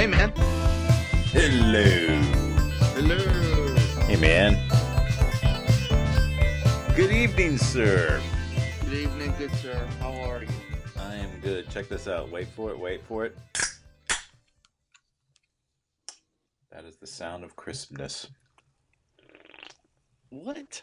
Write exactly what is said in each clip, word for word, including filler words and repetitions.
Hey, man. Hello. Hello. Hey, man. Good evening, sir. Good evening, good sir. How are you? I am good. Check this out. Wait for it. Wait for it. That is the sound of crispness. What?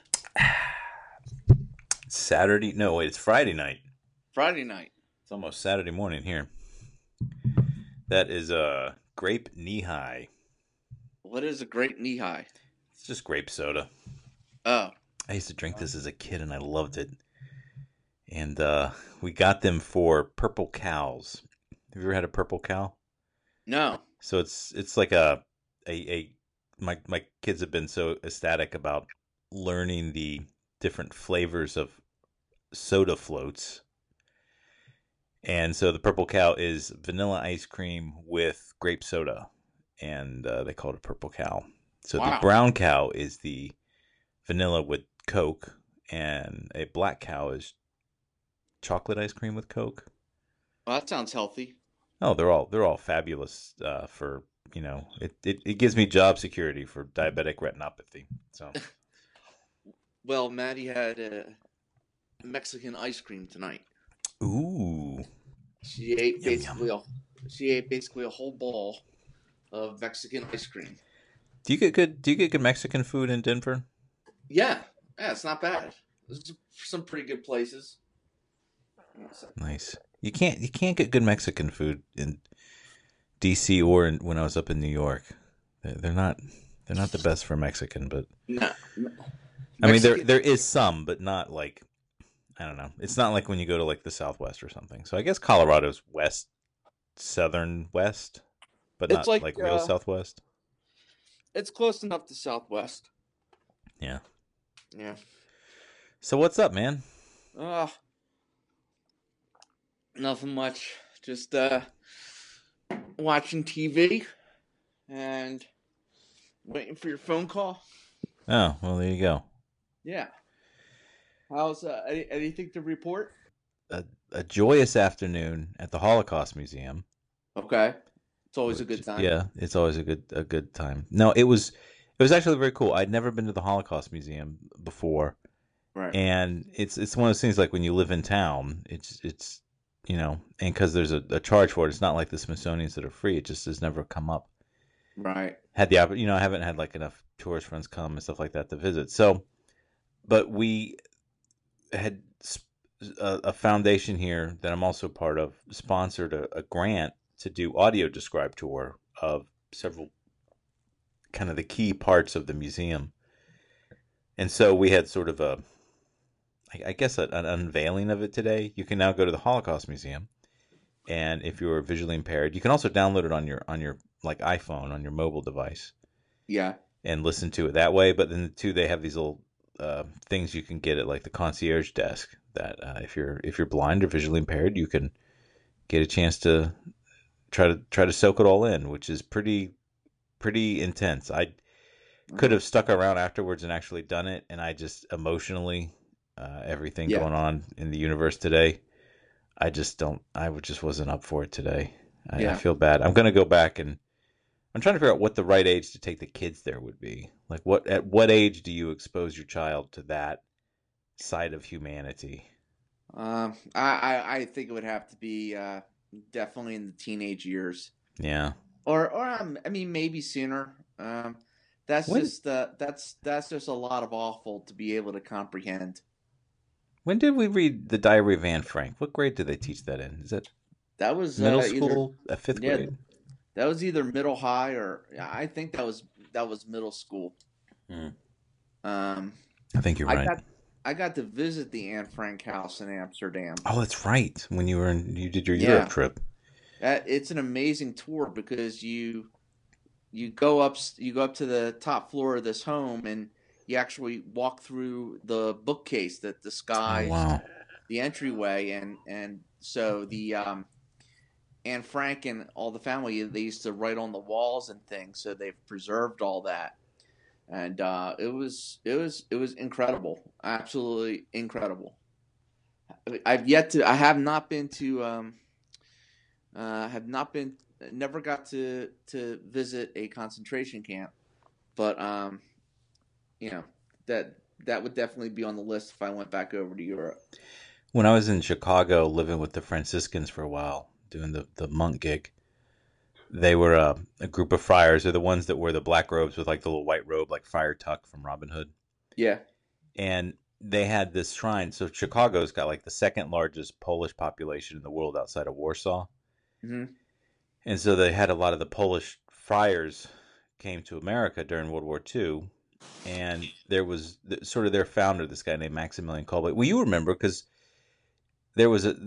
Saturday. No, wait. It's Friday night. Friday night. It's almost Saturday morning here. That is a uh, grape knee-high. What is a grape knee-high? It's just grape soda. Oh. I used to drink this as a kid, and I loved it. And uh, we got them for Purple Cows. Have you ever had a Purple Cow? No. So it's it's like a a, a my my kids have been so ecstatic about learning the different flavors of soda floats. And so the Purple Cow is vanilla ice cream with grape soda, and uh, they call it a Purple Cow. So Wow. the Brown Cow is the vanilla with Coke, and a Black Cow is chocolate ice cream with Coke. Well, that sounds healthy. Oh, they're all they're all fabulous uh, for you know it, it, it gives me job security for diabetic retinopathy. So well, Maddie had uh, Mexican ice cream tonight. Ooh. She ate Yum, basically yum. a she ate basically a whole bowl of Mexican ice cream. Do you get good do you get good Mexican food in Denver? Yeah. Yeah, it's not bad. There's some pretty good places. Nice. You can't you can't get good Mexican food in D C or in, when I was up in New York. They're, they're not they're not the best for Mexican, but No. no. I mean there Mexican- there is some, but not like I don't know. It's not like when you go to like the Southwest or something. So I guess Colorado's west, southern west, but It's not like, like, real uh, Southwest. It's close enough to Southwest. Yeah. Yeah. So what's up, man? Uh, nothing much. Just uh, watching T V and waiting for your phone call. Oh, well, there you go. Yeah. How's uh, any, anything to report? A, a joyous afternoon at the Holocaust Museum. Okay. It's always a which- good time. Yeah, it's always a good a good time. No, it was it was actually very cool. I'd never been to the Holocaust Museum before, Right. and it's it's one of those things like when you live in town, it's it's you know, and because there's a, a charge for it, it's not like the Smithsonian's that are free. It just has never come up. Right. Had the oppor- you know I haven't had like enough tourist friends come and stuff like that to visit. So, but we had sp- a, a foundation here that I'm also part of sponsored a, a grant to do audio describe tour of several kind of the key parts of the museum. And so we had sort of a, I I guess, a, an unveiling of it today. You can now go to the Holocaust Museum, and if you're visually impaired, you can also download it on your on your like iPhone on your mobile device Yeah. and listen to it that way. But then too, they have these little uh, things you can get at like the concierge desk that uh, if you're if you're blind or visually impaired, you can get a chance to try to try to soak it all in, which is pretty pretty intense. I could have stuck around afterwards and actually done it, and I just emotionally uh, everything Yeah. going on in the universe today, I just don't. I would- just wasn't up for it today. I, I Yeah. feel bad. I'm gonna go back and I'm trying to figure out what the right age to take the kids there would be. Like, what at what age do you expose your child to that side of humanity? Um, I, I I think it would have to be uh definitely in the teenage years, Yeah. or or um, I mean maybe sooner. Um, that's When- just uh, that's that's just a lot of awful to be able to comprehend. When did we read the Diary of Anne Frank? What grade did they teach that in? Is that That was middle uh, either, school, a fifth yeah, grade? that was either middle high or I think that was that was middle school. Hmm. Um, I think you're I right. got I got to visit the Anne Frank house in Amsterdam. Oh, that's right. When you were in, you did your Yeah. Europe trip. Uh, it's an amazing tour because you you go up you go up to the top floor of this home and you actually walk through the bookcase that Oh, disguised wow. the entryway, and and so the um, Anne Frank and all the family, they used to write on the walls and things, so they've preserved all that, and uh, it was it was it was incredible, absolutely incredible. I've yet to I have not been to um, uh, have not been never got to to visit a concentration camp, but um, you know that that would definitely be on the list if I went back over to Europe. When I was in Chicago living with the Franciscans for a while, doing the, the monk gig, they were a, a group of friars. They're the ones that wear the black robes with like the little white robe, like Friar Tuck from Robin Hood. Yeah. And they had this shrine. So Chicago's got like the second largest Polish population in the world outside of Warsaw. Mm-hmm. And so they had a lot of the Polish friars came to America during World War Two. And there was the, sort of their founder, this guy named Maximilian Kolbe. Well, you remember because there was a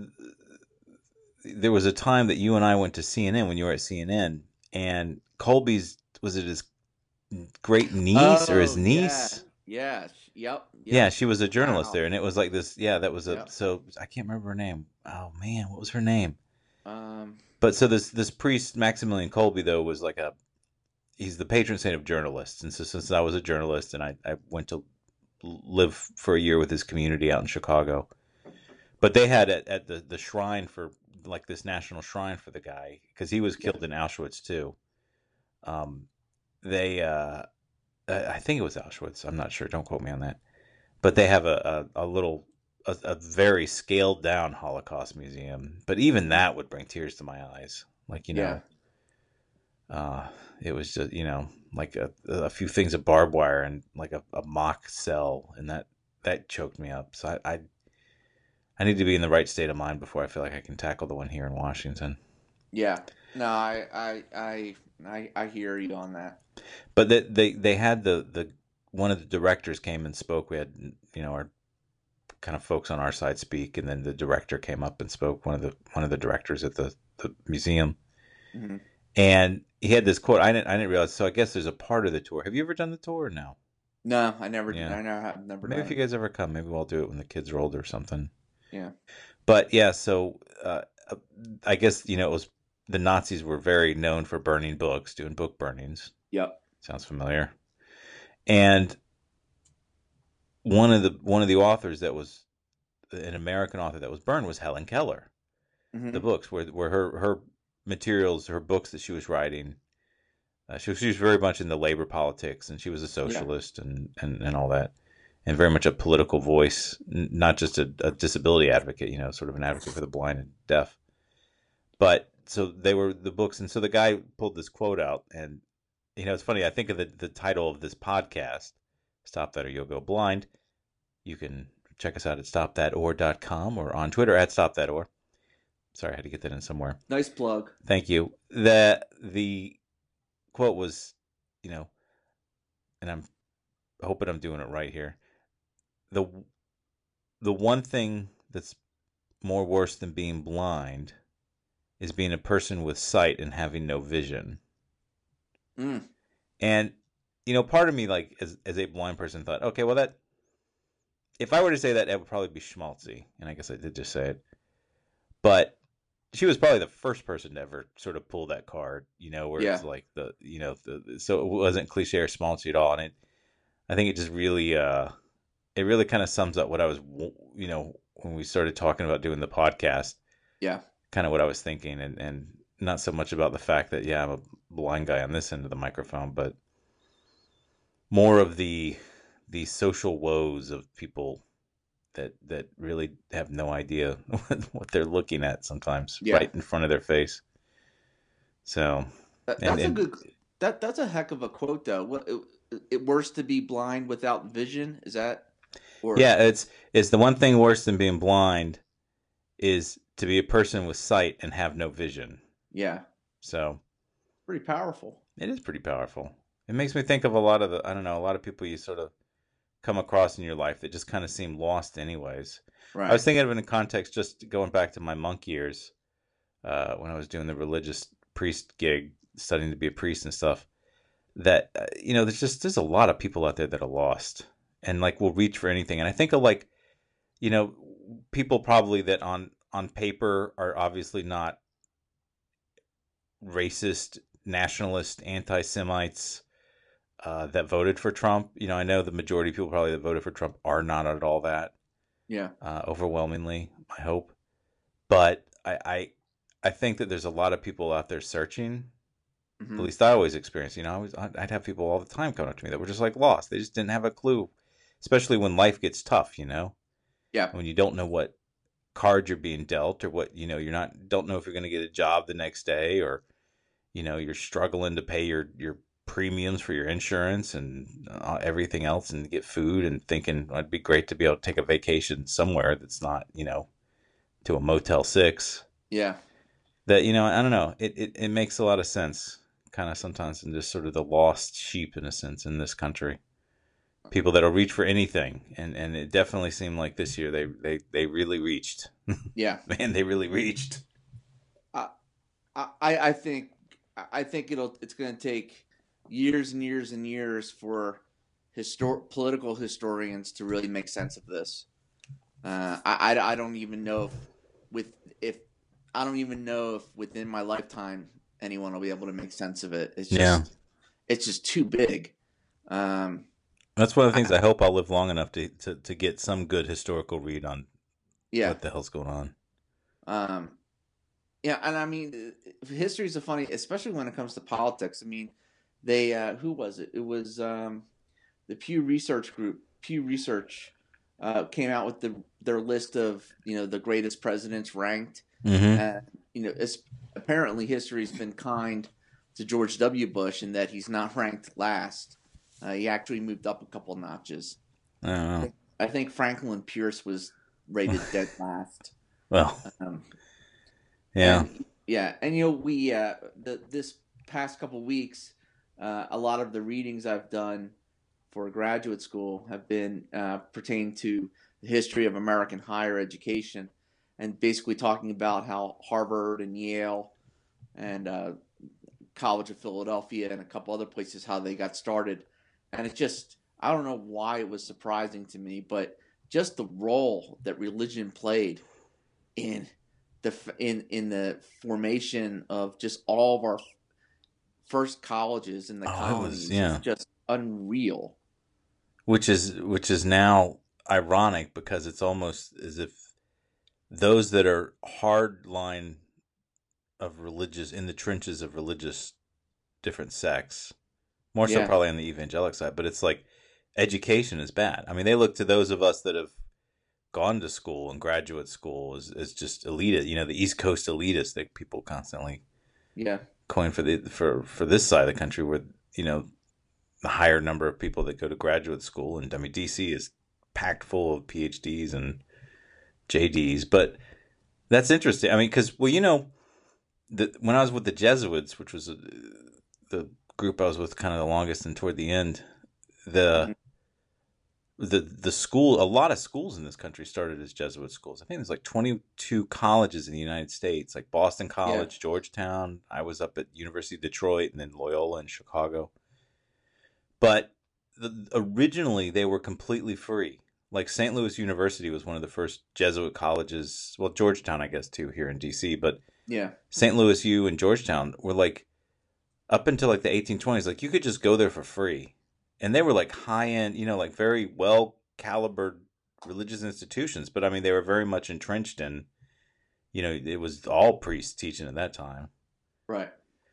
there was a time that you and I went to C N N when you were at C N N, and Colby's, was it his great niece or his Oh, yeah. niece? Yeah. Yep. Yep. Yeah, she was a journalist Wow. there, and it was like this. Yeah, that was a. Yep. So I can't remember her name. Oh man, what was her name? Um. But so this this priest Maximilian Kolbe though was like a. He's the patron saint of journalists, and so since I was a journalist and I I went to live for a year with his community out in Chicago. But they had at, at the, the shrine for like this national shrine for the guy because he was killed in Auschwitz too. Um, they, uh, I think it was Auschwitz. I'm not sure. Don't quote me on that. But they have a a, a little, a, a very scaled down Holocaust museum. But even that would bring tears to my eyes. Like you know, Yeah. uh, it was just you know like a, a few things of barbed wire and like a, a mock cell, and that that choked me up. So I. I I need to be in the right state of mind before I feel like I can tackle the one here in Washington. Yeah. No, I I I I, I hear you on that. But they, they they had the the one of the directors came and spoke. We had you know our kind of folks on our side speak, and then the director came up and spoke. One of the one of the directors at the, the museum, Mm-hmm. and he had this quote. I didn't I didn't realize. So I guess there's a part of the tour. Have you ever done the tour or no? No, I never. Yeah. I never have never. Maybe done if you it. guys ever come, maybe we'll do it when the kids are older or something. Yeah. But yeah, so uh, I guess you know it was the Nazis were very known for burning books, doing book burnings. Yep. Sounds familiar. And one of the one of the authors that was an American author that was burned was Helen Keller. Mm-hmm. The books where where her her materials, her books that she was writing, uh, she was she was very much in the labor politics, and she was a socialist yeah. and, and and all that. And very much a political voice, not just a, a disability advocate, you know, sort of an advocate for the blind and deaf. But so they were the books, and so the guy pulled this quote out, and you know, it's funny. I think of the the title of this podcast, "Stop That or You'll Go Blind." You can check us out at stop that or dot com or on Twitter at stop that or. Sorry, I had to get that in somewhere. Nice plug. Thank you. The the quote was, you know, and I'm hoping I'm doing it right here. The the one thing that's more worse than being blind is being a person with sight and having no vision. Mm. And you know, part of me, like as as a blind person, thought, okay, well, that if I were to say that, it would probably be schmaltzy, and I guess I did just say it. But she was probably the first person to ever sort of pull that card, you know, where Yeah. it's like the, you know, the, so it wasn't cliche or schmaltzy at all, and it, I think it just really. uh It really kind of sums up what I was, you know, when we started talking about doing the podcast. Yeah. Kind of what I was thinking, and, and not so much about the fact that, yeah, I'm a blind guy on this end of the microphone, but more of the the social woes of people that that really have no idea what they're looking at sometimes, Yeah. right in front of their face. So That, and, that's and, a good. That that's a heck of a quote, though. What it, it worse to be blind without vision? Is that? Or... Yeah, it's it's the one thing worse than being blind is to be a person with sight and have no vision. Yeah. So pretty powerful. It is pretty powerful. It makes me think of a lot of the, I don't know, a lot of people you sort of come across in your life that just kind of seem lost anyways. Right. I was thinking of it in context, just going back to my monk years, uh, when I was doing the religious priest gig, studying to be a priest and stuff, that, uh, you know, there's just, there's a lot of people out there that are lost and like will reach for anything. And I think of like, you know, people probably that on, on paper are obviously not racist, nationalist, anti-Semites uh, that voted for Trump. You know, I know the majority of people probably that voted for Trump are not at all that. Yeah. Uh, overwhelmingly, I hope. But I, I, I think that there's a lot of people out there searching. At Hmm. least I always experience. You know, I was, I'd have people all the time coming up to me that were just like lost. They just didn't have a clue, especially when life gets tough. You know, Yeah. when you don't know what card you're being dealt, or what you know, you're not don't know if you're going to get a job the next day, or you know, you're struggling to pay your your premiums for your insurance and uh, everything else, and get food, and thinking well, it'd be great to be able to take a vacation somewhere that's not, you know, to a Motel Six. Yeah. That, you know, I don't know. It, it, it makes a lot of sense, kind of sometimes, in just sort of the lost sheep, in a sense, in this country. People that'll reach for anything. And, and it definitely seemed like this year they, they, they really reached. Yeah. Man, they really reached. I I, I think I think it'll it's going to take years and years and years for histor- political historians to really make sense of this. Uh, I, I I don't even know if with if I don't even know if within my lifetime anyone will be able to make sense of it. It's Yeah. just it's just too big. Um, That's one of the things I, I hope I'll live long enough to, to, to get some good historical read on yeah. what the hell's going on. Um, yeah, and I mean, history is a funny, especially when it comes to politics. I mean, they uh, who was it? It was um, the Pew Research Group. Pew Research uh, came out with the their list of you know the greatest presidents ranked, Mm-hmm. and you know it's, apparently history's been kind to George W. Bush in that he's not ranked last. Uh, he actually moved up a couple notches. I don't I know. think, I think Franklin Pierce was rated dead last. Well, Um, yeah. and yeah, and you know we uh, the this past couple weeks, uh, a lot of the readings I've done for graduate school have been uh, pertain to the history of American higher education, and basically talking about how Harvard and Yale and uh, College of Philadelphia and a couple other places how they got started, and it just I don't know why it was surprising to me, but just the role that religion played in the in in the formation of just all of our first colleges in the Oh, it was, colonies is yeah. just unreal. Which is which is now ironic because it's almost as if those that are hard line of religious in the trenches of religious different sects, more so Yeah, probably on the evangelic side, but it's like education is bad. I mean, they look to those of us that have gone to school and graduate school as, as just elite, you know, the East Coast elitists that people constantly yeah, coin for the for for this side of the country, where you know the higher number of people that go to graduate school, and I mean D C is packed full of PhDs and J Ds. But that's interesting. I mean, because well, you know, the, when I was with the Jesuits, which was uh, the group I was with kind of the longest and toward the end, the mhm, the the school, a lot of schools in this country started as Jesuit schools. I think there's like twenty-two colleges in the United States, like Boston yeah, College, Georgetown. I was up at University of Detroit, and then Loyola in Chicago. But the, originally they were completely free. Like Saint Louis University was one of the first Jesuit colleges. Well, Georgetown, I guess, too, here in D C. But yeah, Saint Louis U and Georgetown were like up until like the eighteen twenties. Like you could just go there for free, and they were like high end, you know, like very well calibered religious institutions. But I mean, they were very much entrenched in, you know, it was all priests teaching at that time. right.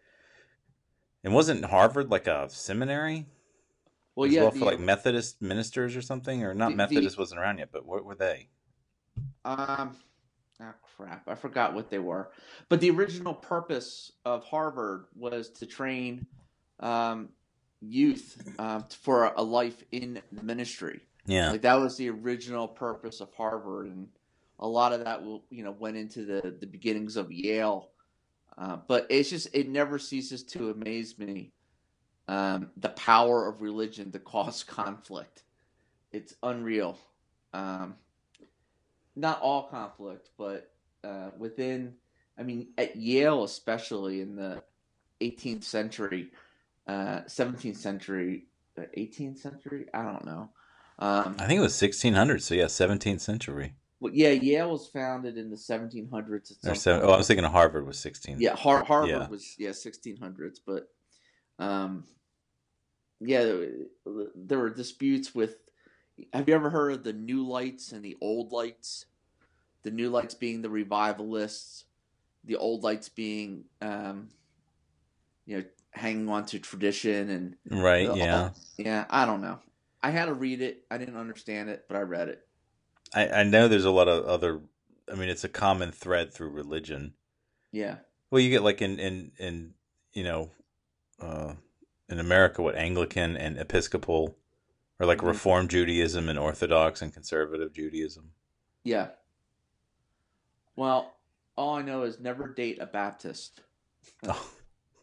And wasn't Harvard like a seminary Well, as yeah, well for the like Methodist ministers or something? Or not the the Methodist wasn't around yet, but what were they? um, ah, crap, I forgot what they were, but the original purpose of Harvard was to train um, youth um, for a life in the ministry. Yeah. Like that was the original purpose of Harvard, and a lot of that will you know went into the the beginnings of Yale. Uh, but it's just it never ceases to amaze me um, the power of religion to cause conflict. It's unreal. Um, not all conflict, but uh, within. I mean, at Yale, especially in the eighteenth century, uh, seventeenth century, uh, eighteenth century. I don't know. Um, I think it was sixteen hundred. So yeah, seventeenth century. well, yeah, Yale was founded in the seventeen hundreds at Or some seven, point. oh, I was thinking of Harvard was sixteen. Yeah, Har- Yeah. Harvard was yeah sixteen hundreds, but um, yeah, there were disputes with. Have you ever heard of the New Lights and the Old Lights? The New Lights being the revivalists, the old lights being, um, you know, hanging on to tradition and Right, uh, yeah. all, yeah, I don't know. I had to read it. I didn't understand it, but I read it. I, I know there's a lot of other, I mean, it's a common thread through religion. Yeah. Well, you get like in, in, in you know, uh, in America, what Anglican and Episcopal, or like Hmm. Reform Judaism and Orthodox and Conservative Judaism. Yeah. Well, all I know is never date a Baptist. Oh.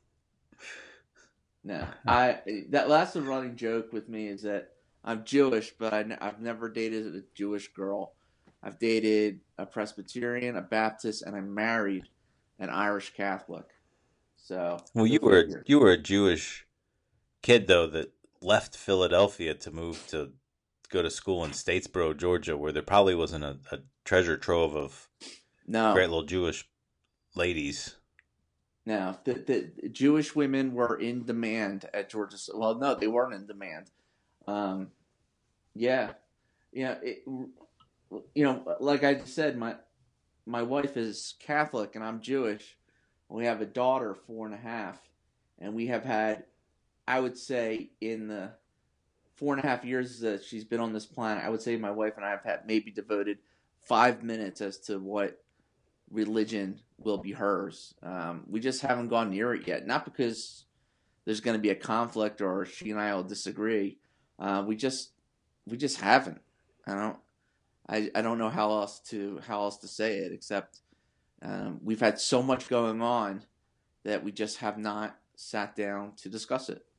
No, I that that's the running joke with me is that I'm Jewish, but I, have never dated a Jewish girl. I've dated a Presbyterian, a Baptist, and I married an Irish Catholic. So Well, go you were figure. you were a Jewish kid though that left Philadelphia to move to go to school in Statesboro, Georgia, where there probably wasn't a, a treasure trove of great No, little Jewish ladies. no, the, the Jewish women were in demand at Georgia. Well, no, they weren't in demand. Um, yeah, yeah, it, you know, like I said, my my wife is Catholic and I'm Jewish. We have a daughter, four and a half, and we have had, I would say, in the four and a half years that she's been on this planet, I would say my wife and I have had maybe devoted five minutes as to what religion will be hers. Um, we just haven't gone near it yet. Not because there's going to be a conflict or she and I will disagree. Uh, we just we just haven't. I don't I, I don't know how else to how else to say it except um, we've had so much going on that we just have not sat down to discuss it.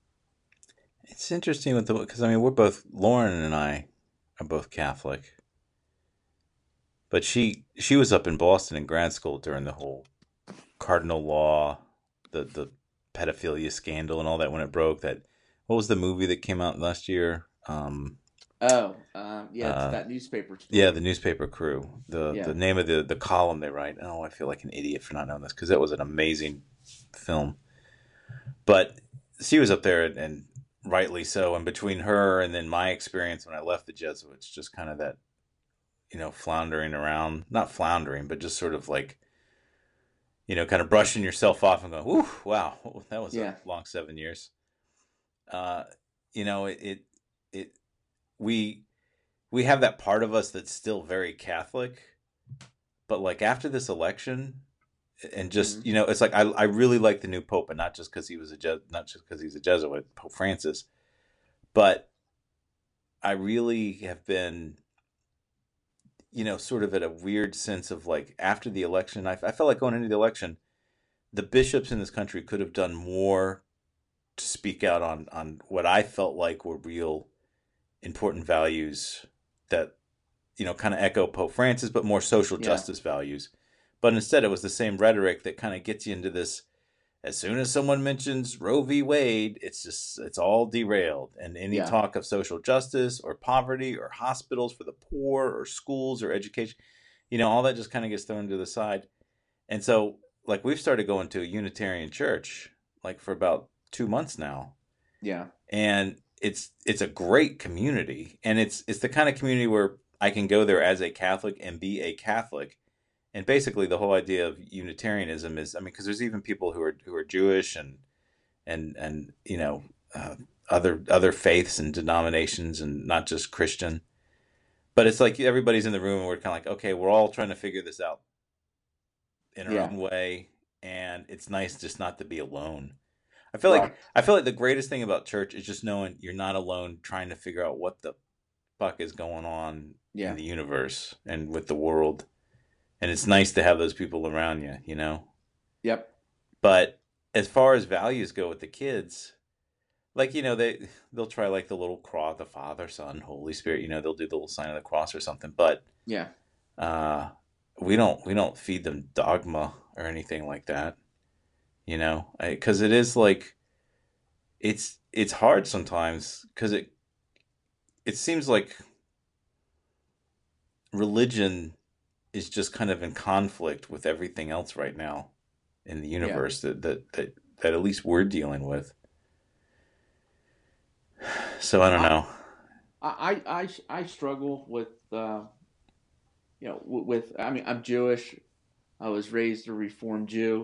It's interesting with the because I mean we're both Lauren and I are both Catholic, but she she was up in Boston in grad school during the whole cardinal law, the the pedophilia scandal and all that when it broke. That what was the movie that came out last year? Um, Oh, um, yeah, it's uh, that newspaper yeah, story. the newspaper crew. The Yeah, the name of the the column they write. Oh, I feel like an idiot for not knowing this because that was an amazing film. But she was up there and, and rightly so. And between her and then my experience when I left the Jesuits, just kind of that you know floundering around, not floundering, but just sort of like you know kind of brushing yourself off and going, "Whew, wow, that was a yeah, long seven years." Uh, you know, it, it it we we have that part of us that's still very Catholic, but like after this election, and hmm just you know, it's like I I really like the new Pope, and not just because he was a Je- not just because he's a Jesuit, Pope Francis, but I really have been you know sort of at a weird sense of like after the election, I, I felt like going into the election, the bishops in this country could have done more to speak out on on what I felt like were real important values that you know kind of echo Pope Francis, but more social yeah, justice values. But instead, it was the same rhetoric that kind of gets you into this. As soon as someone mentions Roe v. Wade, it's just it's all derailed, and any yeah, talk of social justice or poverty or hospitals for the poor or schools or education, you know, all that just kind of gets thrown to the side. And so, like, we've started going to a Unitarian church like for about two months now, yeah, and it's it's a great community, and it's it's the kind of community where I can go there as a Catholic and be a Catholic. And basically the whole idea of Unitarianism is I mean because there's even people who are who are Jewish and and and you know uh, other other faiths and denominations and not just Christian, but it's like everybody's in the room and we're kind of like okay, we're all trying to figure this out in our yeah, own way, and it's nice just not to be alone. I feel like right, I feel like the greatest thing about church is just knowing you're not alone trying to figure out what the fuck is going on in yeah, the universe and with the world. And it's nice to have those people around you, you know? yep, But as far as values go with the kids, like, you know, they they'll try like the little cross, the Father, Son, Holy Spirit, you know, they'll do the little sign of the cross or something. But yeah, uh we don't we don't feed them dogma or anything like that, you know? Because it is like it's it's hard sometimes because it it seems like religion is just kind of in conflict with everything else right now in the yeah. universe that that that, that at least we're dealing with. So I don't I know. I I I struggle with uh, you know with I mean I'm Jewish. I was raised a Reformed Jew.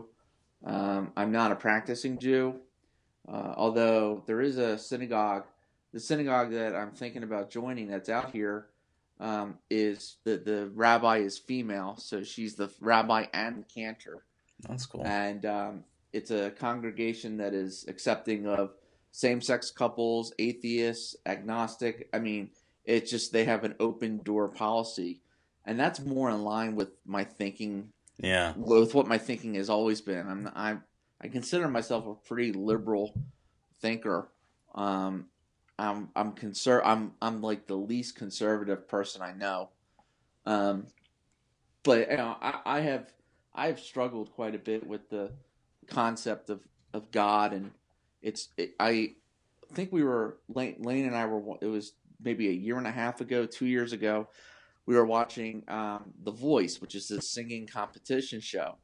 Um, I'm not a practicing Jew, uh, although there is a synagogue. The synagogue that I'm thinking about joining that's out here um, is the the rabbi is female, so she's the rabbi and the cantor, That's cool. and um, it's a congregation that is accepting of same-sex couples, atheists, agnostic. I mean, it's just they have an open door policy, and that's more in line with my thinking, Yeah. with what my thinking has always been. I'm I I consider myself a pretty liberal thinker. Um, I'm I'm conser- I'm I'm like the least conservative person I know. Um, but you know, I, I have I have struggled quite a bit with the concept of, of God, and it's it, I think we were Lane, Lane and I were it was maybe a year and a half ago, two years ago. We were watching um, The Voice, which is a singing competition show,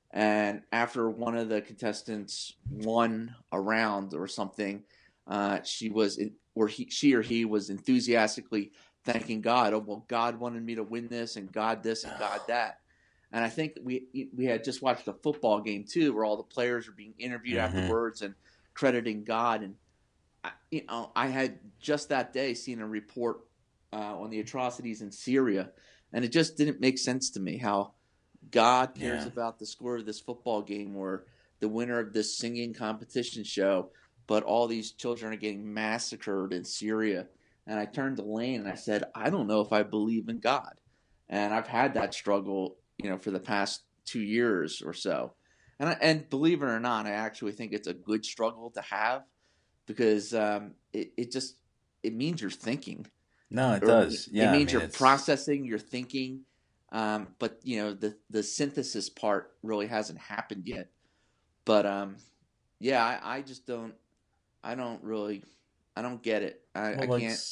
and after one of the contestants won a round or something, uh, she was in, or he, she or he was enthusiastically thanking God. Oh well, God wanted me to win this, and God this, and God that. And I think we we had just watched a football game too, where all the players were being interviewed Mm-hmm. afterwards and crediting God. And I, you know, I had just that day seen a report uh, on the atrocities in Syria, and it just didn't make sense to me how God cares Yeah. about the score of this football game or the winner of this singing competition show, but all these children are getting massacred in Syria. And I turned to Lane and I said, I don't know if I believe in God. And I've had that struggle, you know, for the past two years or so. And I, and believe it or not, I actually think it's a good struggle to have because um, it it just it means you're thinking, No, it or does. it Yeah, I means mean you're it's processing, you're thinking, um, but you know the the synthesis part really hasn't happened yet. But um, yeah, I, I just don't, I don't really, I don't get it. I, well I like can't.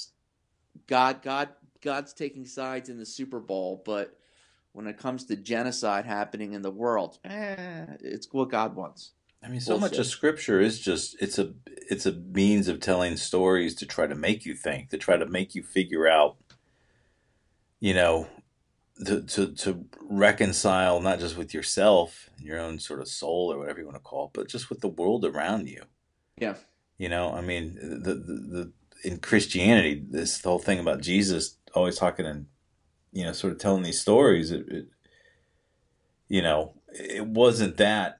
God, God, God's taking sides in the Super Bowl, but when it comes to genocide happening in the world, eh, it's what God wants. I mean so much of Bullshit. scripture is just it's a it's a means of telling stories to try to make you think, to try to make you figure out, you know, to to, to reconcile not just with yourself and your own sort of soul or whatever you want to call it, but just with the world around you. Yeah, You know, I mean, the, the, the in Christianity, this whole thing about Jesus always talking and, you know, sort of telling these stories, it, it you know, it wasn't that,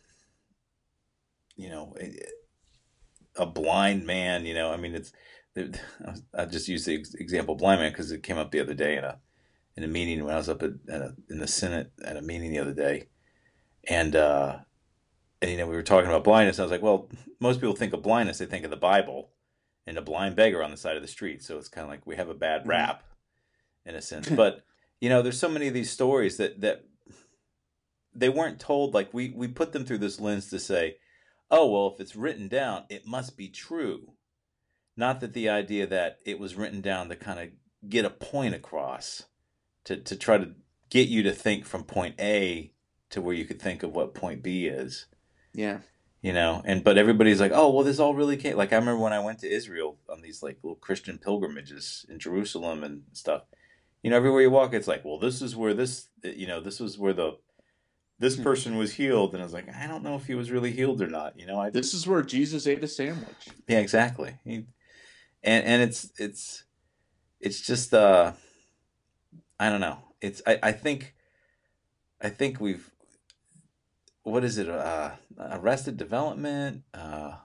you know, a blind man, you know, I mean, it's, I just use the example blind man because it came up the other day in a, in a meeting when I was up at, at a, in the Senate at a meeting the other day. And, uh, and, you know, we were talking about blindness. And I was like, well, most people think of blindness, they think of the Bible and a blind beggar on the side of the street. So it's kind of like we have a bad rap in a sense. mm-hmm. But, you know, there's so many of these stories that, that they weren't told. Like we, we put them through this lens to say, oh, well, if it's written down, it must be true. Not that the idea that it was written down to kind of get a point across, to, to try to get you to think from point A to where you could think of what point B is. Yeah. You know, and but everybody's like, oh, well, this all really came. Like I remember when I went to Israel on these like little Christian pilgrimages in Jerusalem and stuff. You know, everywhere you walk, it's like, well, this is where this, you know, this was where the this person was healed, and I was like, I don't know if he was really healed or not. You know, I This is where Jesus ate a sandwich. yeah, exactly. He, and and it's it's it's just uh, I don't know. It's I I think I think we've what is it? Uh, Arrested Development. Uh,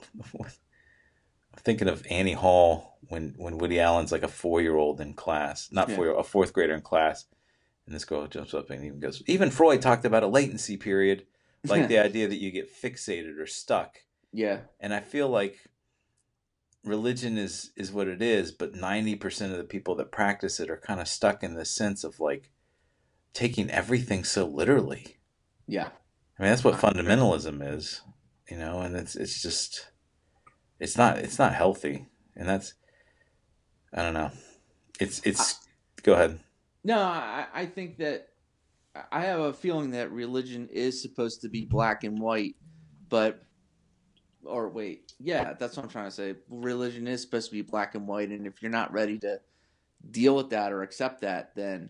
I'm thinking of Annie Hall when when Woody Allen's like a four year old in class, not Yeah. four, a fourth grader in class, and this girl jumps up and even goes. Even Freud talked about a latency period, like the idea that you get fixated or stuck. Yeah. And I feel like religion is is what it is, but ninety percent of the people that practice it are kind of stuck in this sense of like taking everything so literally. Yeah. I mean, that's what I agree. fundamentalism is, you know, and it's it's just it's not it's not healthy, and that's I don't know. It's I, it's go ahead. no, I, I think that I have a feeling that religion is supposed to be black and white, but or wait, yeah, that's what I'm trying to say. Religion is supposed to be black and white, and if you're not ready to deal with that or accept that, then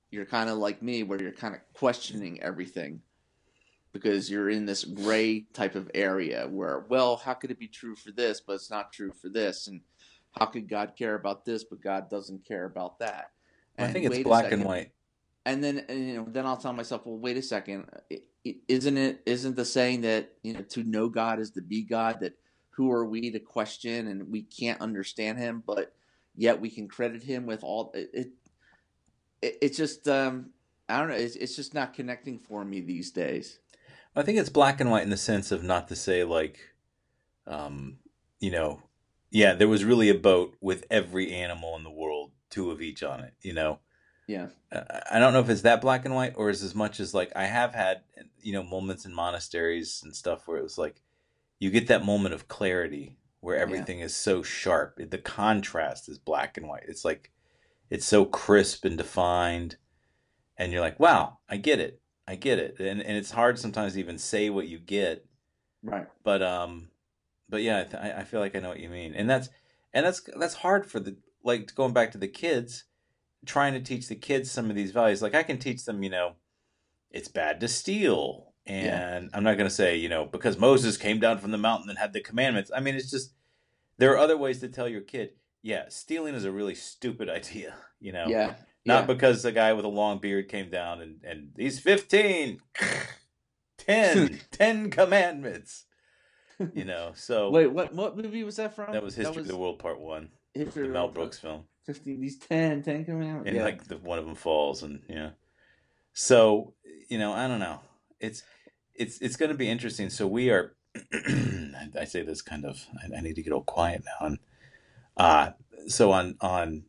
you're kind of like me, where you're kind of questioning everything because you're in this gray type of area where, well, how could it be true for this, but it's not true for this, and how could God care about this, but God doesn't care about that? I think And it's wait a black and second, white. and then and, you know, then I'll tell myself, well, wait a second, i- i- isn't it isn't the saying that you know to know God is to be God? That who are we to question, and we can't understand Him, but yet we can credit Him with all it. it, it it's just um, I don't know. It's, it's just not connecting for me these days. I think it's black and white in the sense of not to say like, um, you know, yeah, there was really a boat with every animal in the world, two of each on it. You know, Yeah, Uh, I don't know if it's that black and white or is as much as like I have had, you know, moments in monasteries and stuff where it was like you get that moment of clarity where yeah, everything is so sharp. The contrast is black and white. It's like it's so crisp and defined, and you're like, wow, I get it. I get it. And and it's hard sometimes to even say what you get, right. but um but yeah, I, th- I feel like I know what you mean. And that's and that's that's hard for the like going back to the kids, trying to teach the kids some of these values. Like I can teach them, you know, it's bad to steal. Yeah, And I'm not going to say, you know, because Moses came down from the mountain and had the commandments. I mean, it's just there are other ways to tell your kid, yeah, stealing is a really stupid idea, you know. yeah, Not yeah. because the guy with a long beard came down and, and he's fifteen, ten, ten commandments, you know. So Wait, what what movie was that that from? was That History of the was World Part One, History the of the Mel World. Brooks film. Fifteen. These ten, ten commandments. And Yeah. like the one of them falls and yeah. So, you know, I don't know. It's it's it's going to be interesting. So we are I say this kind of I, I need to get all quiet now and uh so on on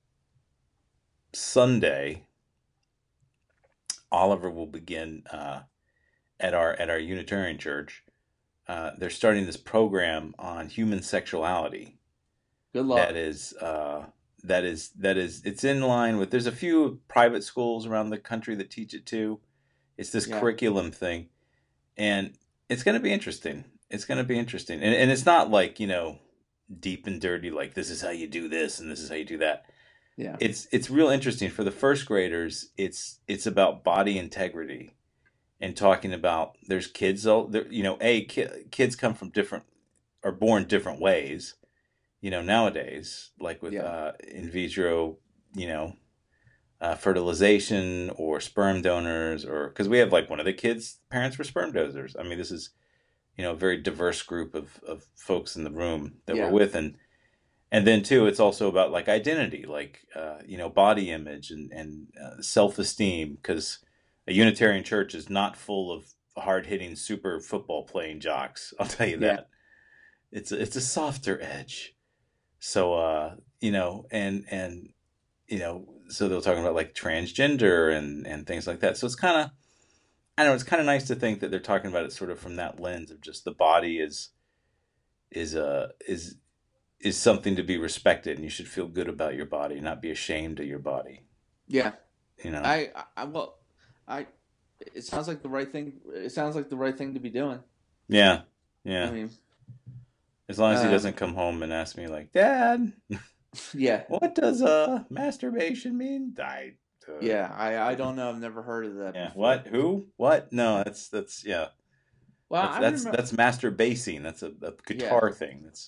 Sunday Oliver will begin uh at our at our Unitarian church. Uh they're starting this program on human sexuality Good that luck. is uh that is that is it's in line with there's a few private schools around the country that teach it too. It's this Yeah. curriculum thing, and it's going to be interesting. It's going to be interesting, and and it's not like you know deep and dirty like this is how you do this and this is how you do that. Yeah. It's it's real interesting for the first graders. It's it's about body integrity and talking about there's kids. all- There, you know, a ki- kids come from different are born different ways. You know, nowadays, like with Yeah. uh, in vitro, you know, uh, fertilization or sperm donors, or because we have like one of the kids' parents were sperm donors. I mean, this is you know a very diverse group of, of folks in the room that we're Yeah. with, and and then too, it's also about like identity, like uh, you know body image and and uh, self esteem, because a Unitarian church is not full of hard hitting super football playing jocks. I'll tell you Yeah. that it's a, it's a softer edge. So uh, you know, and and you know, so they're talking about like transgender and and things like that. So it's kind of, I don't know, it's kind of nice to think that they're talking about it sort of from that lens of just the body is is uh is is something to be respected, and you should feel good about your body, not be ashamed of your body. Yeah. You know? I, I, I well, I. It sounds like the right thing. It sounds like the right thing to be doing. Yeah, I yeah. mean, As long as he um, doesn't come home and ask me like, Dad, yeah, what does uh masturbation mean? I uh, yeah. I, I don't know. I've never heard of that yeah. before. What? Who? What? No, that's that's yeah. Well, That's I that's remember. that's masturbacing. That's a, a Yeah, guitar thing. That's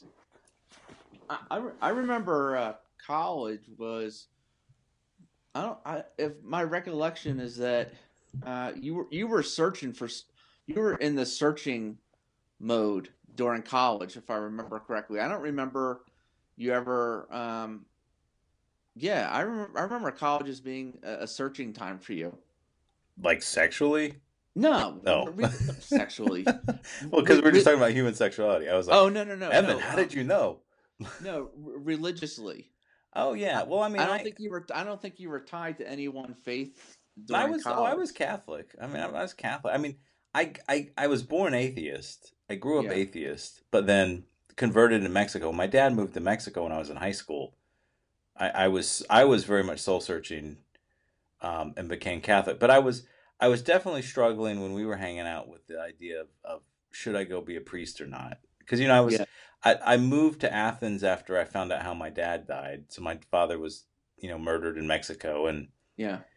I, I, re- I remember uh, college was. I don't. I if my recollection is that uh, you were you were searching for s- you were in the searching mode during college, if I remember correctly. I don't remember you ever. Um, yeah, I remember. I remember college as being a, a searching time for you. like sexually. No, No. re, no sexually. Well, because Re, we are just re, talking about human sexuality. I was like, oh no no no Evan, no how um, did you know? no re- religiously. Oh I, yeah. Well, I I mean, don't I think you were. I don't think you were tied to any one faith I during was oh I was college. Catholic. I mean, I was Catholic. I mean, I I I was born atheist. I grew up Yeah, atheist, but then converted to Mexico. My dad moved to Mexico when I was in high school. I, I was I was very much soul searching, um, and became Catholic. But I was I was definitely struggling when we were hanging out with the idea of, of should I go be a priest or not? Because you know I was yeah, I, I moved to Athens after I found out how my dad died. So my father was you know murdered in Mexico, and yeah,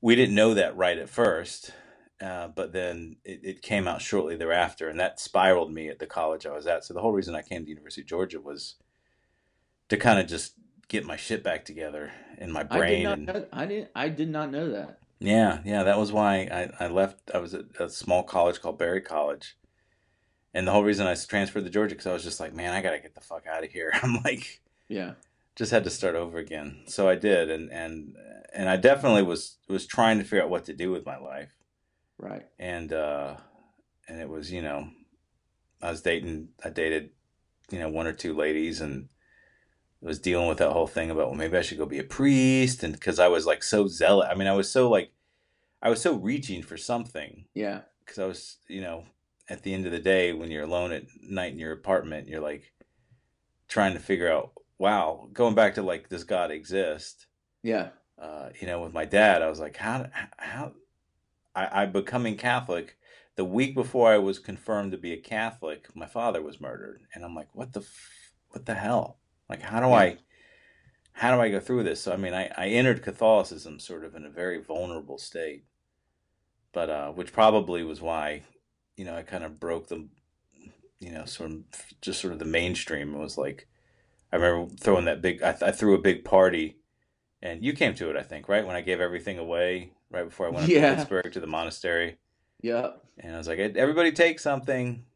we didn't know that right at first, uh, but then it, it came out shortly thereafter, and that spiraled me at the college I was at. So the whole reason I came to the University of Georgia was to kind of just get my shit back together in my I did brain. not And know, I didn't I did not know that. yeah, yeah, that was why I, I left. I was at a small college called Berry College. And the whole reason I transferred to Georgia, because I was just like, man, I got to get the fuck out of here. I'm like, Yeah. just had to start over again. So I did. And, and, and I definitely was, was trying to figure out what to do with my life. Right. And, uh, and it was, you know, I was dating, I dated, you know, one or two ladies, and was dealing with that whole thing about, well, maybe I should go be a priest. And because I was like so zealot. I mean, I was so like, I was so reaching for something. Yeah. Because I was, you know, at the end of the day, when you're alone at night in your apartment, you're like trying to figure out, wow, going back to like, does God exist? Yeah. Uh, you know, with my dad, I was like, how, how, I, I becoming Catholic the week before I was confirmed to be a Catholic, my father was murdered. And I'm like, what the, f- what the hell? Like, how do Yeah. I, how do I go through this? So, I mean, I, I entered Catholicism sort of in a very vulnerable state, but, uh, which probably was why, you know, I kind of broke the, you know, sort of just sort of the mainstream. It was like, I remember throwing that big, I, th- I threw a big party, and you came to it, I think, right? When I gave everything away right before I went up to Yeah. Pittsburgh to the monastery. Yeah. And I was like, everybody take something.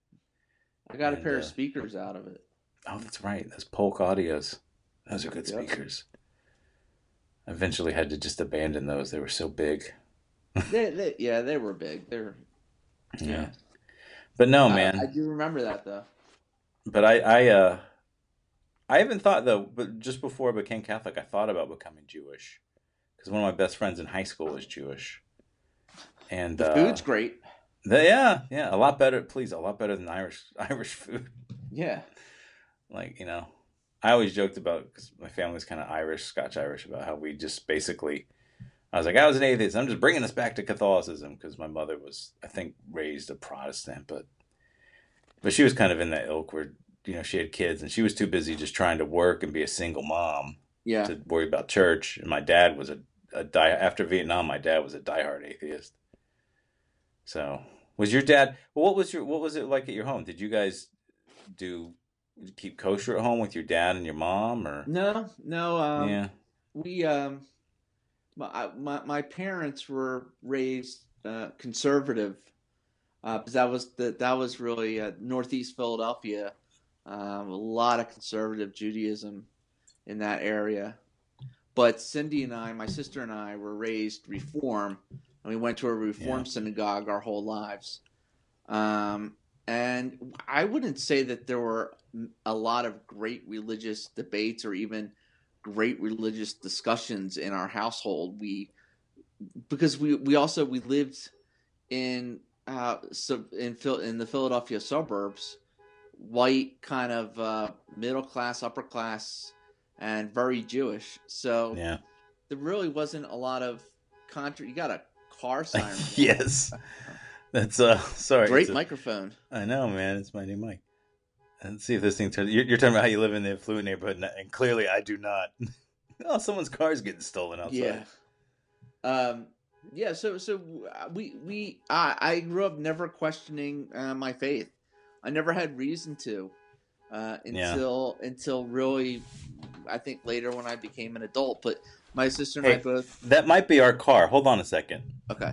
I got a And, pair uh, of speakers out of it. oh, that's right. Those Polk Audios. Those are good Yep. speakers. I eventually had to just abandon those. They were so big. They, they, yeah, they were big. They're, Yeah. yeah. But no, I, I man. do remember that though. But I, I, uh, I haven't thought though, but just before I became Catholic, I thought about becoming Jewish because one of my best friends in high school was Jewish, and The uh, food's great. the, yeah, yeah, a lot better. Please, a lot better than Irish Irish food. Yeah. Like, you know, I always joked about, because my family's kind of Irish, Scotch Irish, about how we just basically. I was like, I was an atheist. I'm just bringing us back to Catholicism because my mother was, I think, raised a Protestant, but but she was kind of in that ilk where, you know, she had kids and she was too busy just trying to work and be a single mom Yeah. to worry about church. And my dad was a, a die after Vietnam. My dad was a diehard atheist. So, was your dad? Well, what was your what was it like at your home? Did you guys do keep kosher at home with your dad and your mom, or No, no. Um, yeah, we um, my my my parents were raised uh, conservative, uh, because that was the that was really uh, Northeast Philadelphia. Um, a lot of conservative Judaism in that area. But Cindy and I, my sister and I, were raised Reform, and we went to a Reform yeah, synagogue our whole lives. Um, and I wouldn't say that there were a lot of great religious debates or even great religious discussions in our household. We because we we also we lived in uh so in Phil in the Philadelphia suburbs, white kind of uh, middle class, upper class, and very Jewish. So yeah. there really wasn't a lot of contra. You got a car siren going. Yes, that's uh. Sorry, it's Great a. microphone. I know, man. It's my new mic. Let's see if this thing turns. You're, you're talking about how you live in the affluent neighborhood, and clearly I do not. Oh, someone's car's getting stolen outside. Yeah. Um. Yeah. So so we we I I grew up never questioning uh, my faith. I never had reason to uh, Yeah. until until really I think later when I became an adult. But my sister and I Hey, both. that might be our car. Hold on a second. Okay.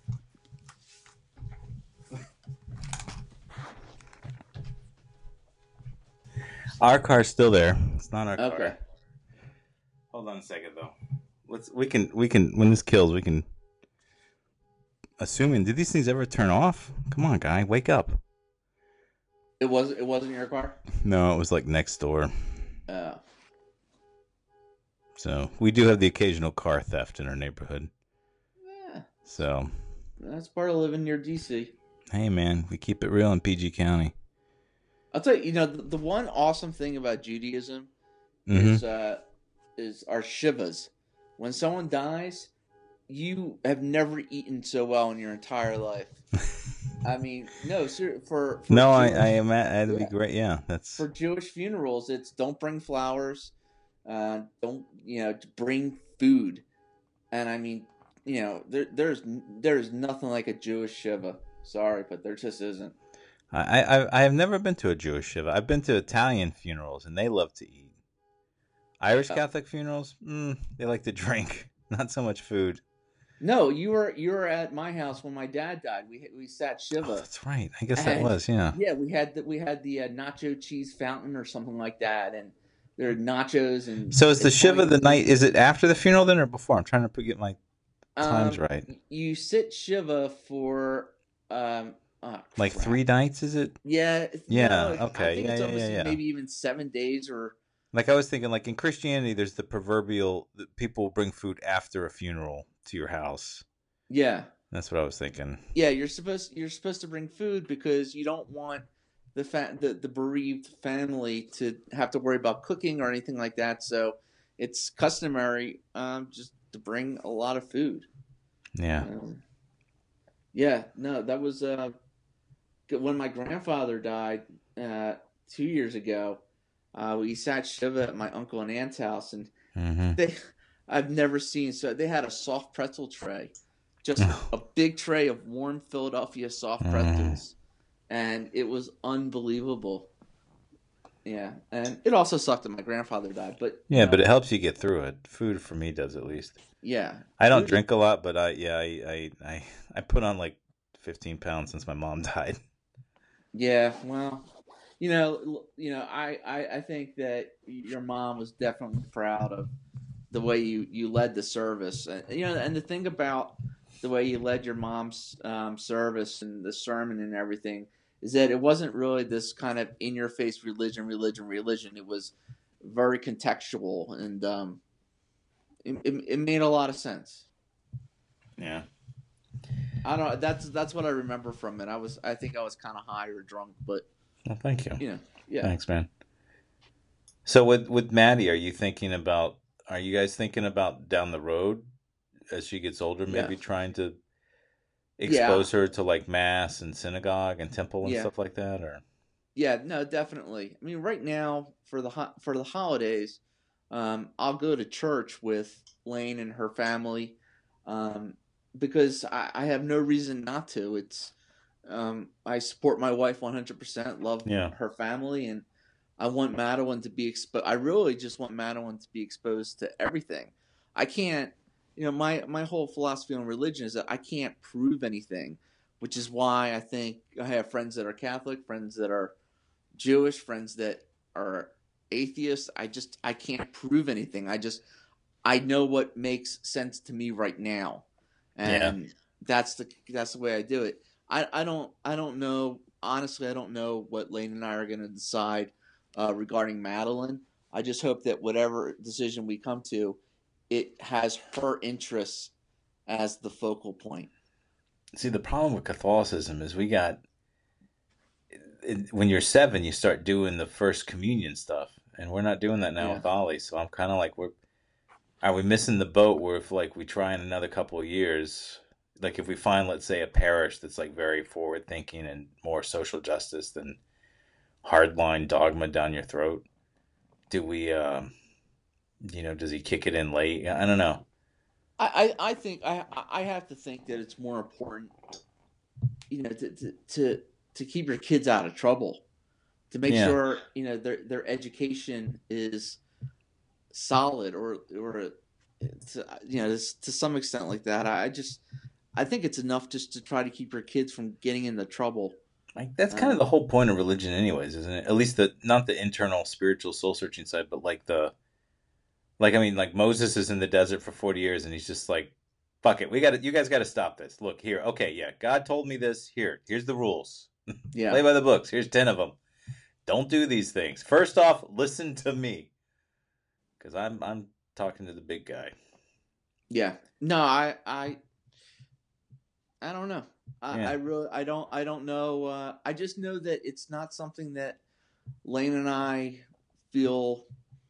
Our car's still there. It's not our car. Okay. Hold on a second, though. Let's. We can. We can. When this kills, we can. Assuming, did these things ever turn off? Come on, guy, wake up. It was it wasn't your car? No, it was like next door. Uh, So we do have the occasional car theft in our neighborhood. yeah, So that's part of living near D C. hey, man, we keep it real in P G County. I'll tell you, you know, the, the one awesome thing about Judaism Mm-hmm. is uh, is our shivas. When someone dies, you have never eaten so well in your entire life. I mean, no, sir, for, for No, I, Jewish, I am. That'd be yeah, great. Yeah, that's for Jewish funerals, it's don't bring flowers, uh, don't you know, bring food, and I mean, you know, there, there's there's nothing like a Jewish shiva. Sorry, but there just isn't. I, I I have never been to a Jewish shiva. I've been to Italian funerals, and they love to eat. Irish Uh, Catholic funerals, mm, they like to drink, not so much food. no, you were you were at my house when my dad died. We we sat Oh, shiva, that's right. I guess that and was, yeah. yeah, we had the, we had the uh, nacho cheese fountain or something like that, and there are nachos and So is the shiva Italian the night? food. Is it after the funeral then, or before? I'm trying to put- get my times Um, right. you sit shiva for um, oh Like crap. three nights, is it? Yeah, no, Yeah. I Okay. think Yeah. it's Yeah. Yeah. almost Yeah. maybe even seven days or Like I was thinking, like in Christianity, there's the proverbial that people bring food after a funeral to your house. yeah, That's what I was thinking. yeah. You're supposed you're supposed to bring food because you don't want the fa- the the bereaved family to have to worry about cooking or anything like that. So it's customary um, just to bring a lot of food. Yeah. Um, yeah, no, that was uh, when my grandfather died uh, two years ago. Uh, we sat shiva at my uncle and aunt's house, and Mm-hmm. they I've never seen so they had a soft pretzel tray, just a big tray of warm Philadelphia soft Mm. pretzels, and it was unbelievable. Yeah, and it also sucked that my grandfather died, but you Yeah, but know, it helps you get through it. Food for me does at least. yeah, I don't food. drink a lot, but I yeah I I I, I put on like fifteen pounds since my mom died. Yeah, well, you know, you know, I, I I think that your mom was definitely proud of the way you you led the service. Uh, you know, and the thing about the way you led your mom's um, service and the sermon and everything is that it wasn't really this kind of in your face religion, religion, religion. It was very contextual, and um, it, it, it made a lot of sense. Yeah. I don't know. That's that's what I remember from it. I was I think I was kind of high or drunk, but Well, thank you. you know, yeah, Thanks, man. So with with Maddie, are you thinking about? Are you guys thinking about down the road as she gets older, yeah, maybe trying to yeah, expose her to like mass and synagogue and temple and yeah. stuff like that? Or Yeah, no, definitely. I mean, right now for the ho- for the holidays, um, I'll go to church with Lane and her family, um, because I, I have no reason not to. It's um, I support my wife one hundred percent, love yeah, her family, and I want Madeline to be exposed. I really just want Madeline to be exposed to everything. I can't, you know, my my whole philosophy on religion is that I can't prove anything, which is why I think I have friends that are Catholic, friends that are Jewish, friends that are atheists. I just I can't prove anything. I just I know what makes sense to me right now, yeah. and that's the that's the way I do it. I I don't I don't know honestly. I don't know what Lane and I are going to decide uh, regarding Madeline. I just hope that whatever decision we come to, it has her interests as the focal point. See, the problem with Catholicism is we got it, when you're seven, you start doing the first communion stuff, and we're not doing that now Yeah, with Ollie. So I'm kind of like, we're are we missing the boat? Where if like we try in another couple of years, like if we find, let's say, a parish that's like very forward thinking and more social justice than hardline dogma down your throat, do we, um, you know, does he kick it in late? I don't know. I I, I think I I have to think that it's more important, you know, to, to to to keep your kids out of trouble, to make Yeah, sure you know their their education is solid or or to, you know to, to some extent like that. I just I think it's enough just to try to keep your kids from getting into trouble. like that's kind of the Um, whole point of religion, anyways, isn't it? At least the not the internal spiritual soul searching side, but like the like I mean, like Moses is in the desert for forty years, and he's just like, "Fuck it, we got to You guys got to stop this. Look here, okay, yeah, God told me this. Here, here's the rules. yeah, Play by the books. Here's ten of them. Don't do these things. First off, listen to me, because I'm I'm talking to the big guy. yeah. No, I I I don't know. I, Yeah, I really I don't I don't know. Uh, I just know that it's not something that Lane and I feel.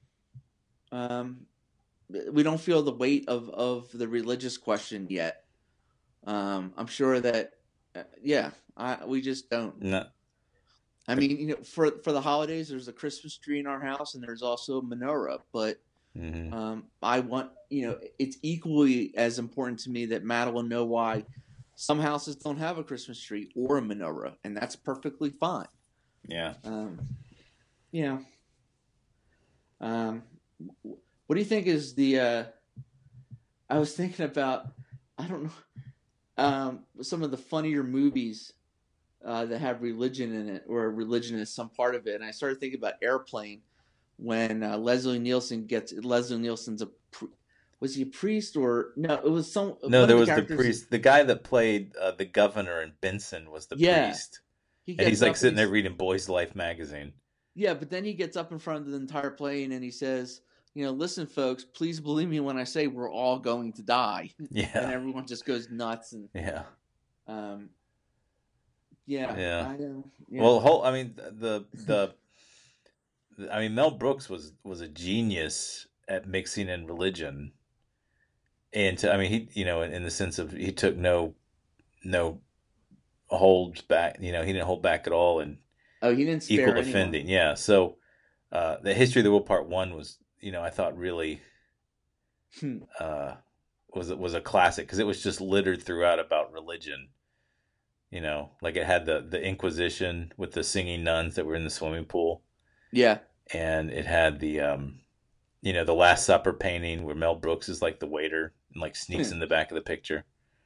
Um, we don't feel the weight of of the religious question yet. Um, I'm sure that, uh, yeah, I we just don't. no, I mean, you know, for for the holidays, there's a Christmas tree in our house, and there's also a menorah. But Hmm. Um, I want, you know, it's equally as important to me that Madeline know why some houses don't have a Christmas tree or a menorah, and that's perfectly fine. Yeah. Um, you know, um, what do you think is the? Uh, I was thinking about, I don't know, um, some of the funnier movies uh, that have religion in it, or religion is some part of it, and I started thinking about Airplane when uh, Leslie Nielsen gets Leslie Nielsen's a was he a priest or no? It was some No, one of there the was the characters. priest. The guy that played uh, the governor in Benson was the Yeah, priest, he and he's gets like up and sitting there he's reading Boy's Life magazine. yeah, but then he gets up in front of the entire plane and he says, you know, listen, folks, please believe me when I say we're all going to die, and Yeah, everyone just goes nuts and yeah, um, yeah, yeah. I uh, yeah, Well, whole. I mean, the the. I mean, Mel Brooks was was a genius at mixing in religion, and to, I mean, he you know, in, in the sense of he took no no holds back. You know, he didn't hold back at all, and oh, he didn't equal spare anyone. offending. Yeah. So uh, the History of the World Part One was, you know, I thought really uh, was was a classic because it was just littered throughout about religion. You know, like it had the the Inquisition with the singing nuns that were in the swimming pool, Yeah. and it had the um, you know, the Last Supper painting where Mel Brooks is like the waiter and like sneaks in the back of the picture.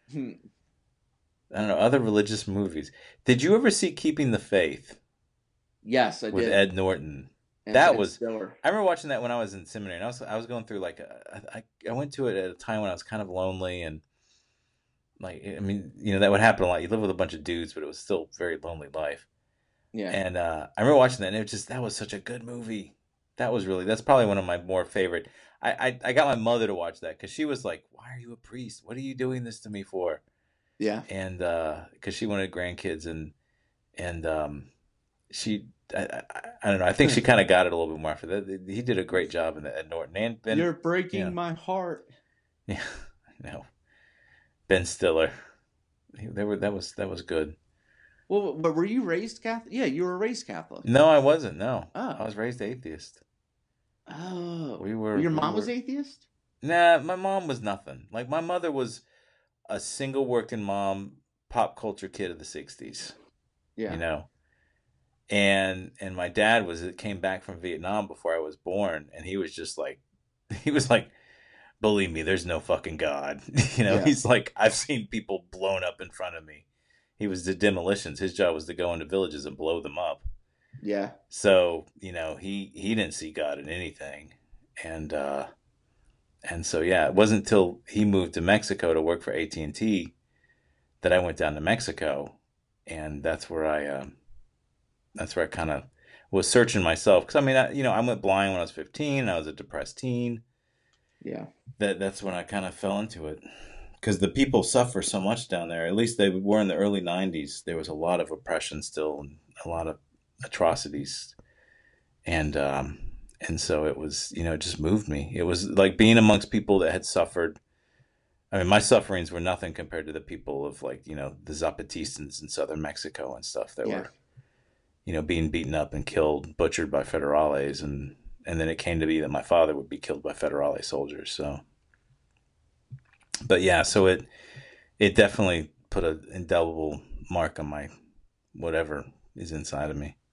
I don't know, other religious movies. Did you ever see Keeping the Faith Yes, I with did. Ed Norton? And That Ben was Stiller. I remember watching that when I was in seminary. And I was I was going through like a, I I went to it at a time when I was kind of lonely and like I mean, you know, that would happen a lot. You live with a bunch of dudes, but it was still a very lonely life. Yeah. And uh, I remember watching that, and it was just that was such a good movie. That was really that's probably one of my more favorite. I I, I got my mother to watch that because she was like, "Why are you a priest? What are you doing this to me for?" Yeah. And because she wanted grandkids, and and um, she I, I, I don't know. I think she kind of got it a little bit more after that. He did a great job in that Ed Norton and Ben. You're breaking Yeah, my heart. yeah, no, Ben Stiller. He, they were that was that was good. Well, but were you raised Catholic? Yeah, you were raised Catholic. No, I wasn't. No, I Oh. was raised atheist. Oh. We were Your we mom was were atheist? Nah, my mom was nothing. Like my mother was a single working mom, pop culture kid of the sixties, you Yeah. know. And and my dad was came back from Vietnam before I was born and he was just like he was like believe me, there's no fucking God. You know, Yeah. he's like I've seen people blown up in front of me. He was the demolitions. His job was to go into villages and blow them up. Yeah. So, you know, he he didn't see God in anything. And uh And so yeah, it wasn't until he moved to Mexico to work for A T and T that I went down to Mexico, and that's where I um, that's where I kind of was searching myself because I mean I, you know I went blind when I was fifteen. I was a depressed teen. Yeah. That that's when I kind of fell into it because the people suffer so much down there. At least they were in the early nineties. There was a lot of oppression still and a lot of atrocities, and um, and so it was you know it just moved me. It was like being amongst people that had suffered. I mean, my sufferings were nothing compared to the people of like, you know, the Zapatistans in southern Mexico and stuff that Yeah. were, you know, being beaten up and killed, butchered by federales. And, and then it came to be that my father would be killed by federale soldiers. So, but yeah, so it, it definitely put an indelible mark on my whatever is inside of me.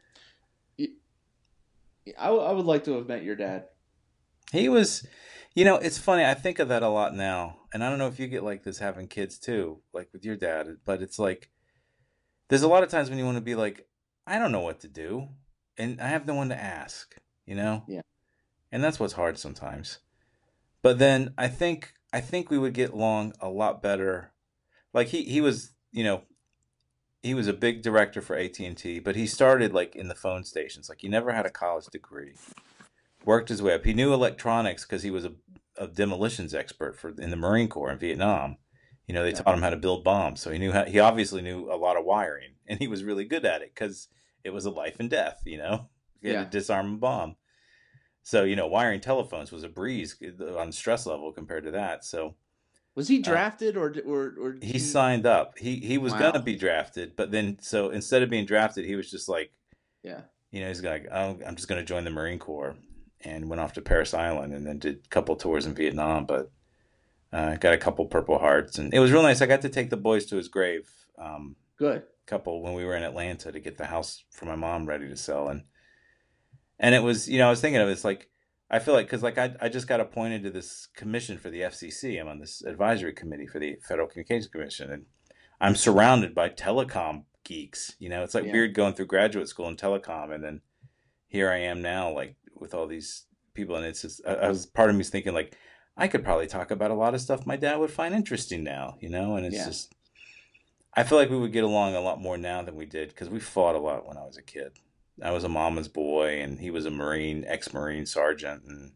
I, I would like to have met your dad. He was, you know, it's funny. I think of that a lot now. And I don't know if you get like this having kids too, like with your dad, but it's like, there's a lot of times when you want to be like, I don't know what to do, and I have no one to ask, you know, Yeah. and that's what's hard sometimes. But then I think I think we would get along a lot better. Like he he was, you know, he was a big director for A T and T, but he started like in the phone stations. Like he never had a college degree. Worked his way up. He knew electronics because he was a, a demolitions expert for in the Marine Corps in Vietnam. You know, they Yeah. taught him how to build bombs, so he knew how. He obviously knew a lot of wiring, and he was really good at it because it was a life and death. You know, he had to Yeah. disarm a bomb. So you know, wiring telephones was a breeze on stress level compared to that. So Was he uh, drafted or or or did he he? signed up. He he was gonna Wow. be drafted, but then so instead of being drafted, he was just like, Yeah. you know, he's like, oh, I'm just gonna join the Marine Corps, and went off to Paris Island, and then did a couple tours in Vietnam. But uh, got a couple Purple Hearts, and it was real nice. I got to take the boys to his grave. Um, Good. couple when we were in Atlanta to get the house for my mom ready to sell, and and it was, you know, I was thinking of it, it's like I feel like because like I I just got appointed to this commission for the F C C. I'm on this advisory committee for the Federal Communications Commission, and I'm surrounded by telecom geeks. You know, it's like Yeah. weird going through graduate school in telecom, and then here I am now, like with all these people, and it's just I, I was part of me is thinking like I could probably talk about a lot of stuff my dad would find interesting now, you know, and it's Yeah. just I feel like we would get along a lot more now than we did because we fought a lot when I was a kid. I was a mama's boy, and he was a Marine, ex-Marine sergeant, and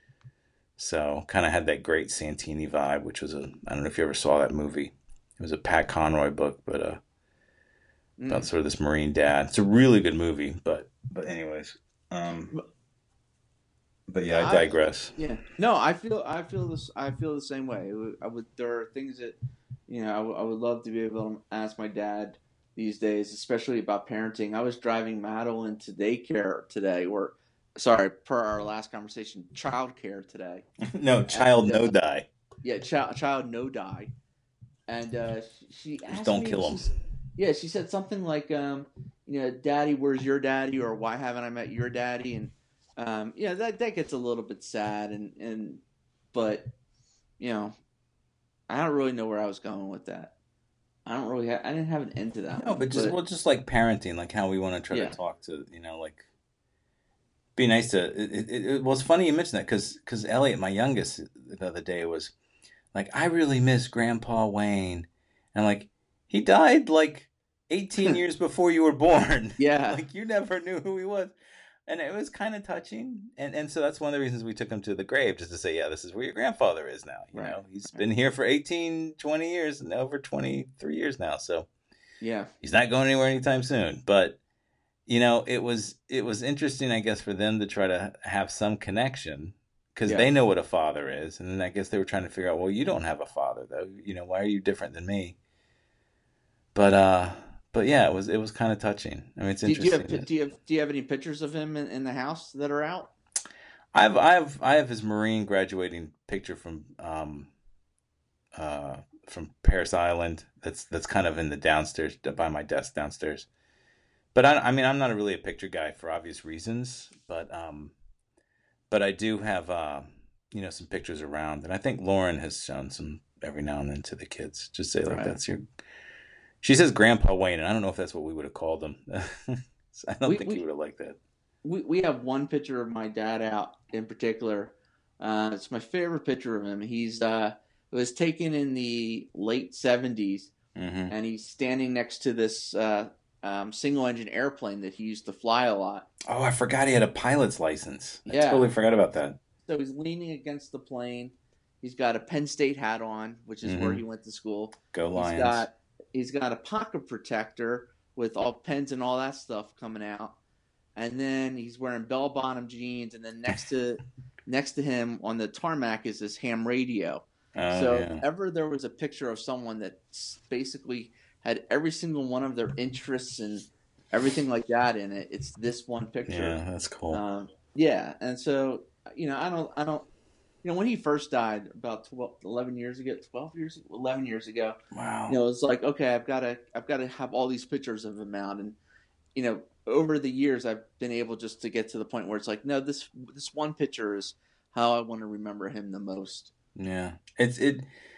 so kind of had that great Santini vibe, which was a I don't know if you ever saw that movie. It was a Pat Conroy book, but uh, about Mm. sort of this Marine dad. It's a really good movie, but but anyways, um, but yeah, I I digress. Yeah. No, I feel I feel this I feel the same way. It would- I would there are things that you know I would I would love to be able to ask my dad these days, especially about parenting. I was driving Madeline to daycare today, or sorry, per our last conversation, childcare today, No, child, and no uh, die. yeah, child child no die, and uh, she, she Just asked don't me, kill them. she's yeah, she said something like, um, you know, Daddy, where's your daddy, or why haven't I met your daddy, and um, yeah, that that gets a little bit sad, and and but you know, I don't really know where I was going with that. I don't really, ha- I didn't have an end to that No, one, but just but well, just like parenting, like how we want to try to yeah, talk to, you know, like be nice to. It, it, it it was funny you mentioned that because because Elliot, my youngest, the other day was like, I really miss Grandpa Wayne, and I'm like, he died like eighteen years before you were born. yeah, Like you never knew who he was, and it was kind of touching. And and so that's one of the reasons we took him to the grave, just to say, yeah, this is where your grandfather is now. You right, know, he's right, been here for eighteen, twenty years, and over twenty-three years now. So yeah, he's not going anywhere anytime soon. But you know, it was it was interesting, I guess, for them to try to have some connection because yeah. they know what a father is, and then I guess they were trying to figure out, well, you don't have a father though. You know, why are you different than me? But uh, but yeah, it was it was kind of touching. I mean, it's Do, do you interesting. have That do you have do you have any pictures of him in, in the house that are out? I've I've I have his Marine graduating picture from um uh from Paris Island. That's that's kind of in the downstairs by my desk downstairs. But I I mean, I'm not a really a picture guy for obvious reasons, but um. But I do have, uh, you know, some pictures around, and I think Lauren has shown some every now and then to the kids. Just say like, Right. "That's your." She says Grandpa Wayne, and I don't know if that's what we would have called him. So I don't We think he we would have liked that. we we have one picture of my dad out in particular. Uh, it's my favorite picture of him. He's uh, it was taken in the late seventies, Hmm. and he's standing next to this uh, um, single engine airplane that he used to fly a lot. Oh, I forgot he had a pilot's license. I Yeah, totally forgot about that. so he's leaning against the plane. He's got a Penn State hat on, which is where Hmm. he went to school. Go He's Lions. got he's got a pocket protector with all pens and all that stuff coming out, and then he's wearing bell bottom jeans, and then next to next to him on the tarmac is this ham radio. Oh So if yeah, ever there was a picture of someone that basically had every single one of their interests and everything like that in it, it's this one picture. yeah, that's cool. Um, yeah, and so you know, I don't, I don't, you know, when he first died about twelve, eleven years ago, twelve years, eleven years ago, you Wow. know, it's like, okay, I've got to, I've got to have all these pictures of him out, and you know, over the years, I've been able just to get to the point where it's like, no, this, this one picture is how I want to remember him the most. Yeah, it's it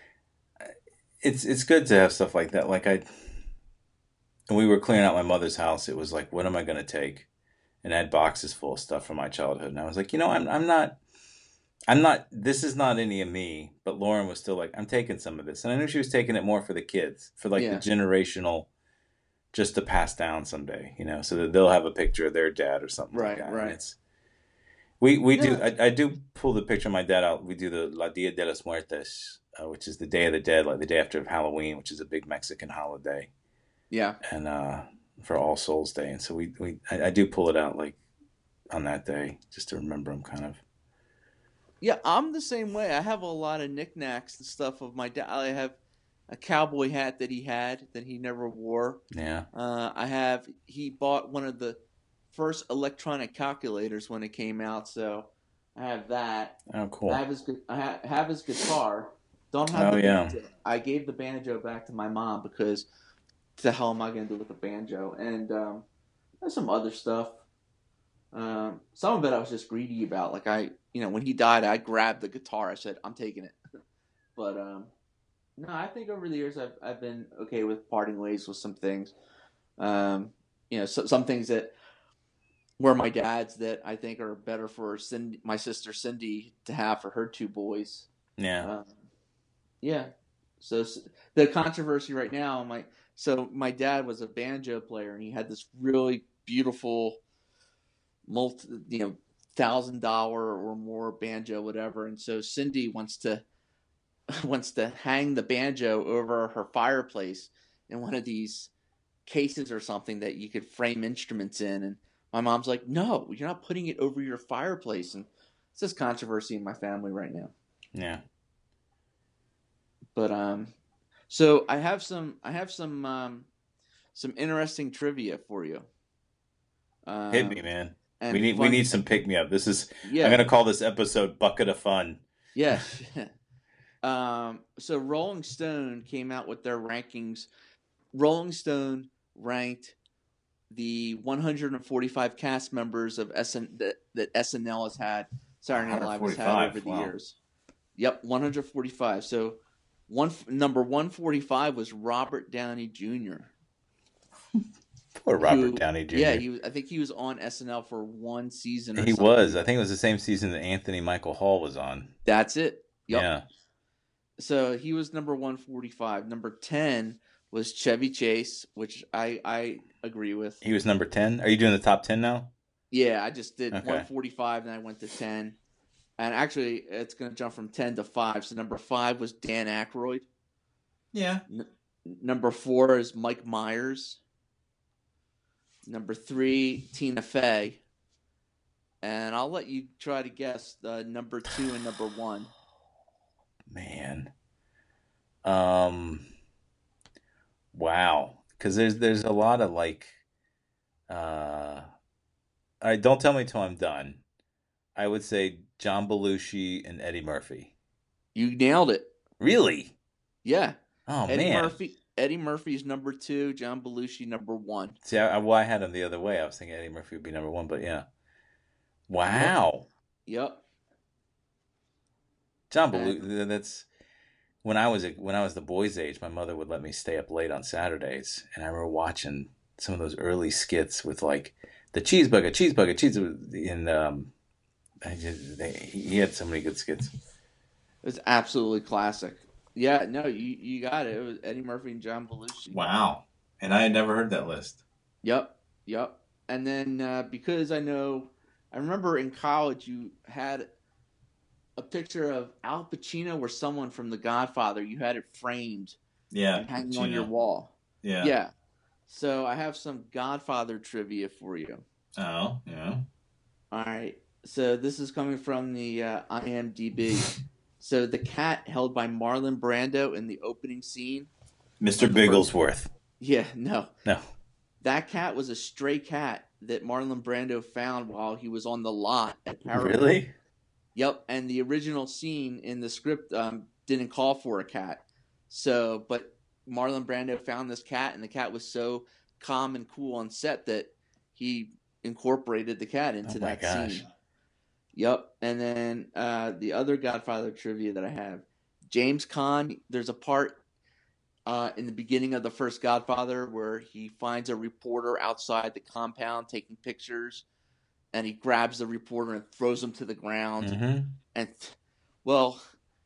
it's it's good to have stuff like that. Like I, when we were clearing out my mother's house, it was like, what am I going to take? And I had boxes full of stuff from my childhood, and I was like, you know, I'm I'm not I'm not. This is not any of me. But Lauren was still like, I'm taking some of this, and I knew she was taking it more for the kids, for like the Yeah, generational, just to pass down someday, you know, so that they'll have a picture of their dad or something like right, that. And right. it's we we do. Yeah, I, I do pull the picture of my dad out. We do the La Dia de los Muertos, uh, which is the Day of the Dead, like the day after Halloween, which is a big Mexican holiday, yeah, and uh, for All Souls Day. And so we we I, I do pull it out like on that day just to remember him, kind of. yeah. I'm the same way. I have a lot of knickknacks and stuff of my dad. I have a cowboy hat that he had that he never wore. Yeah. Uh, I have he bought one of the first electronic calculators when it came out, so I have that. Oh, I cool. have his gu- I ha- have his guitar. Don't have Oh the yeah. banjo. I gave the banjo back to my mom because the hell am I going to do with the banjo? And um, there's some other stuff. Um, some of it I was just greedy about. Like I, you know, when he died, I grabbed the guitar. I said, "I'm taking it." But um, no, I think over the years I've I've been okay with parting ways with some things. Um, you know, so, some things that were my dad's that I think are better for Cindy, my sister Cindy to have for her two boys. Yeah. Um, yeah. So the controversy right now, my so my dad was a banjo player and he had this really beautiful, multi, you know, thousand dollar or more banjo, whatever. And so Cindy wants to wants to hang the banjo over her fireplace in one of these cases or something that you could frame instruments in. And my mom's like, "No, you're not putting it over your fireplace." And it's this controversy in my family right now. Yeah. But um, so I have some I have some um, some interesting trivia for you. Hit me, Um, man. We and need we fun, need some pick me up. This is I'm yeah, gonna call this episode Bucket of Fun. yes. um, so Rolling Stone came out with their rankings. Rolling Stone ranked the one hundred forty-five cast members of S N that, that S N L has had, Saturday Night Live has had over one forty-five. the Wow. years. Yep, one hundred forty-five. So one number one forty-five was Robert Downey Junior Poor Robert Who, Downey yeah, Junior he was. I think he was on S N L for one season or He was. something. I think it was the same season that Anthony Michael Hall was on. That's it. Yep. Yeah. So he was number one forty-five. Number ten was Chevy Chase, which I I agree with. He was number ten. Are you doing the top ten now? Yeah, I just did Okay. one forty-five, then I went to ten. And actually, it's going to jump from ten to five. So number five was Dan Aykroyd. Yeah. N- number four is Mike Myers. Number three, Tina Fey. And I'll let you try to guess uh, number two and number one. Man. Um. Wow. Because there's there's a lot of like. Uh. All right. Don't tell me till I'm done. I would say John Belushi and Eddie Murphy. You nailed it. Really? Yeah. Oh Eddie man. Murphy. Eddie Murphy's number two. John Belushi number one. See, I, I, well, I had him the other way. I was thinking Eddie Murphy would be number one, but yeah. Yep. Wow. Yep. John And Belushi. That's when I was a, when I was the boys' age. My mother would let me stay up late on Saturdays, and I remember watching some of those early skits with like the cheeseburger, cheeseburger, cheeseburger, and um, I just, they, he had so many good skits. it was absolutely classic. Yeah, no, you, you got it. It was Eddie Murphy and John Belushi. Wow. And I had never heard that list. Yep, yep. And then uh, because I know, I remember in college you had a picture of Al Pacino or someone from The Godfather. You had it framed Yeah, and hanging on your Pacino. wall. Yeah. Yeah. So I have some Godfather trivia for you. Oh, yeah. All right. So this is coming from the uh, IMDb. So the cat held by Marlon Brando in the opening scene. Mister of the first- Bigglesworth. Yeah, no. No. That cat was a stray cat that Marlon Brando found while he was on the lot at Paramount. Really? Yep, and the original scene in the script um, didn't call for a cat. So, but Marlon Brando found this cat, and the cat was so calm and cool on set that he incorporated the cat into Oh my that gosh. scene. Yep, and then uh, the other Godfather trivia that I have, James Caan. There's a part uh, in the beginning of the first Godfather where he finds a reporter outside the compound taking pictures, and he grabs the reporter and throws him to the ground. Mm-hmm. And well,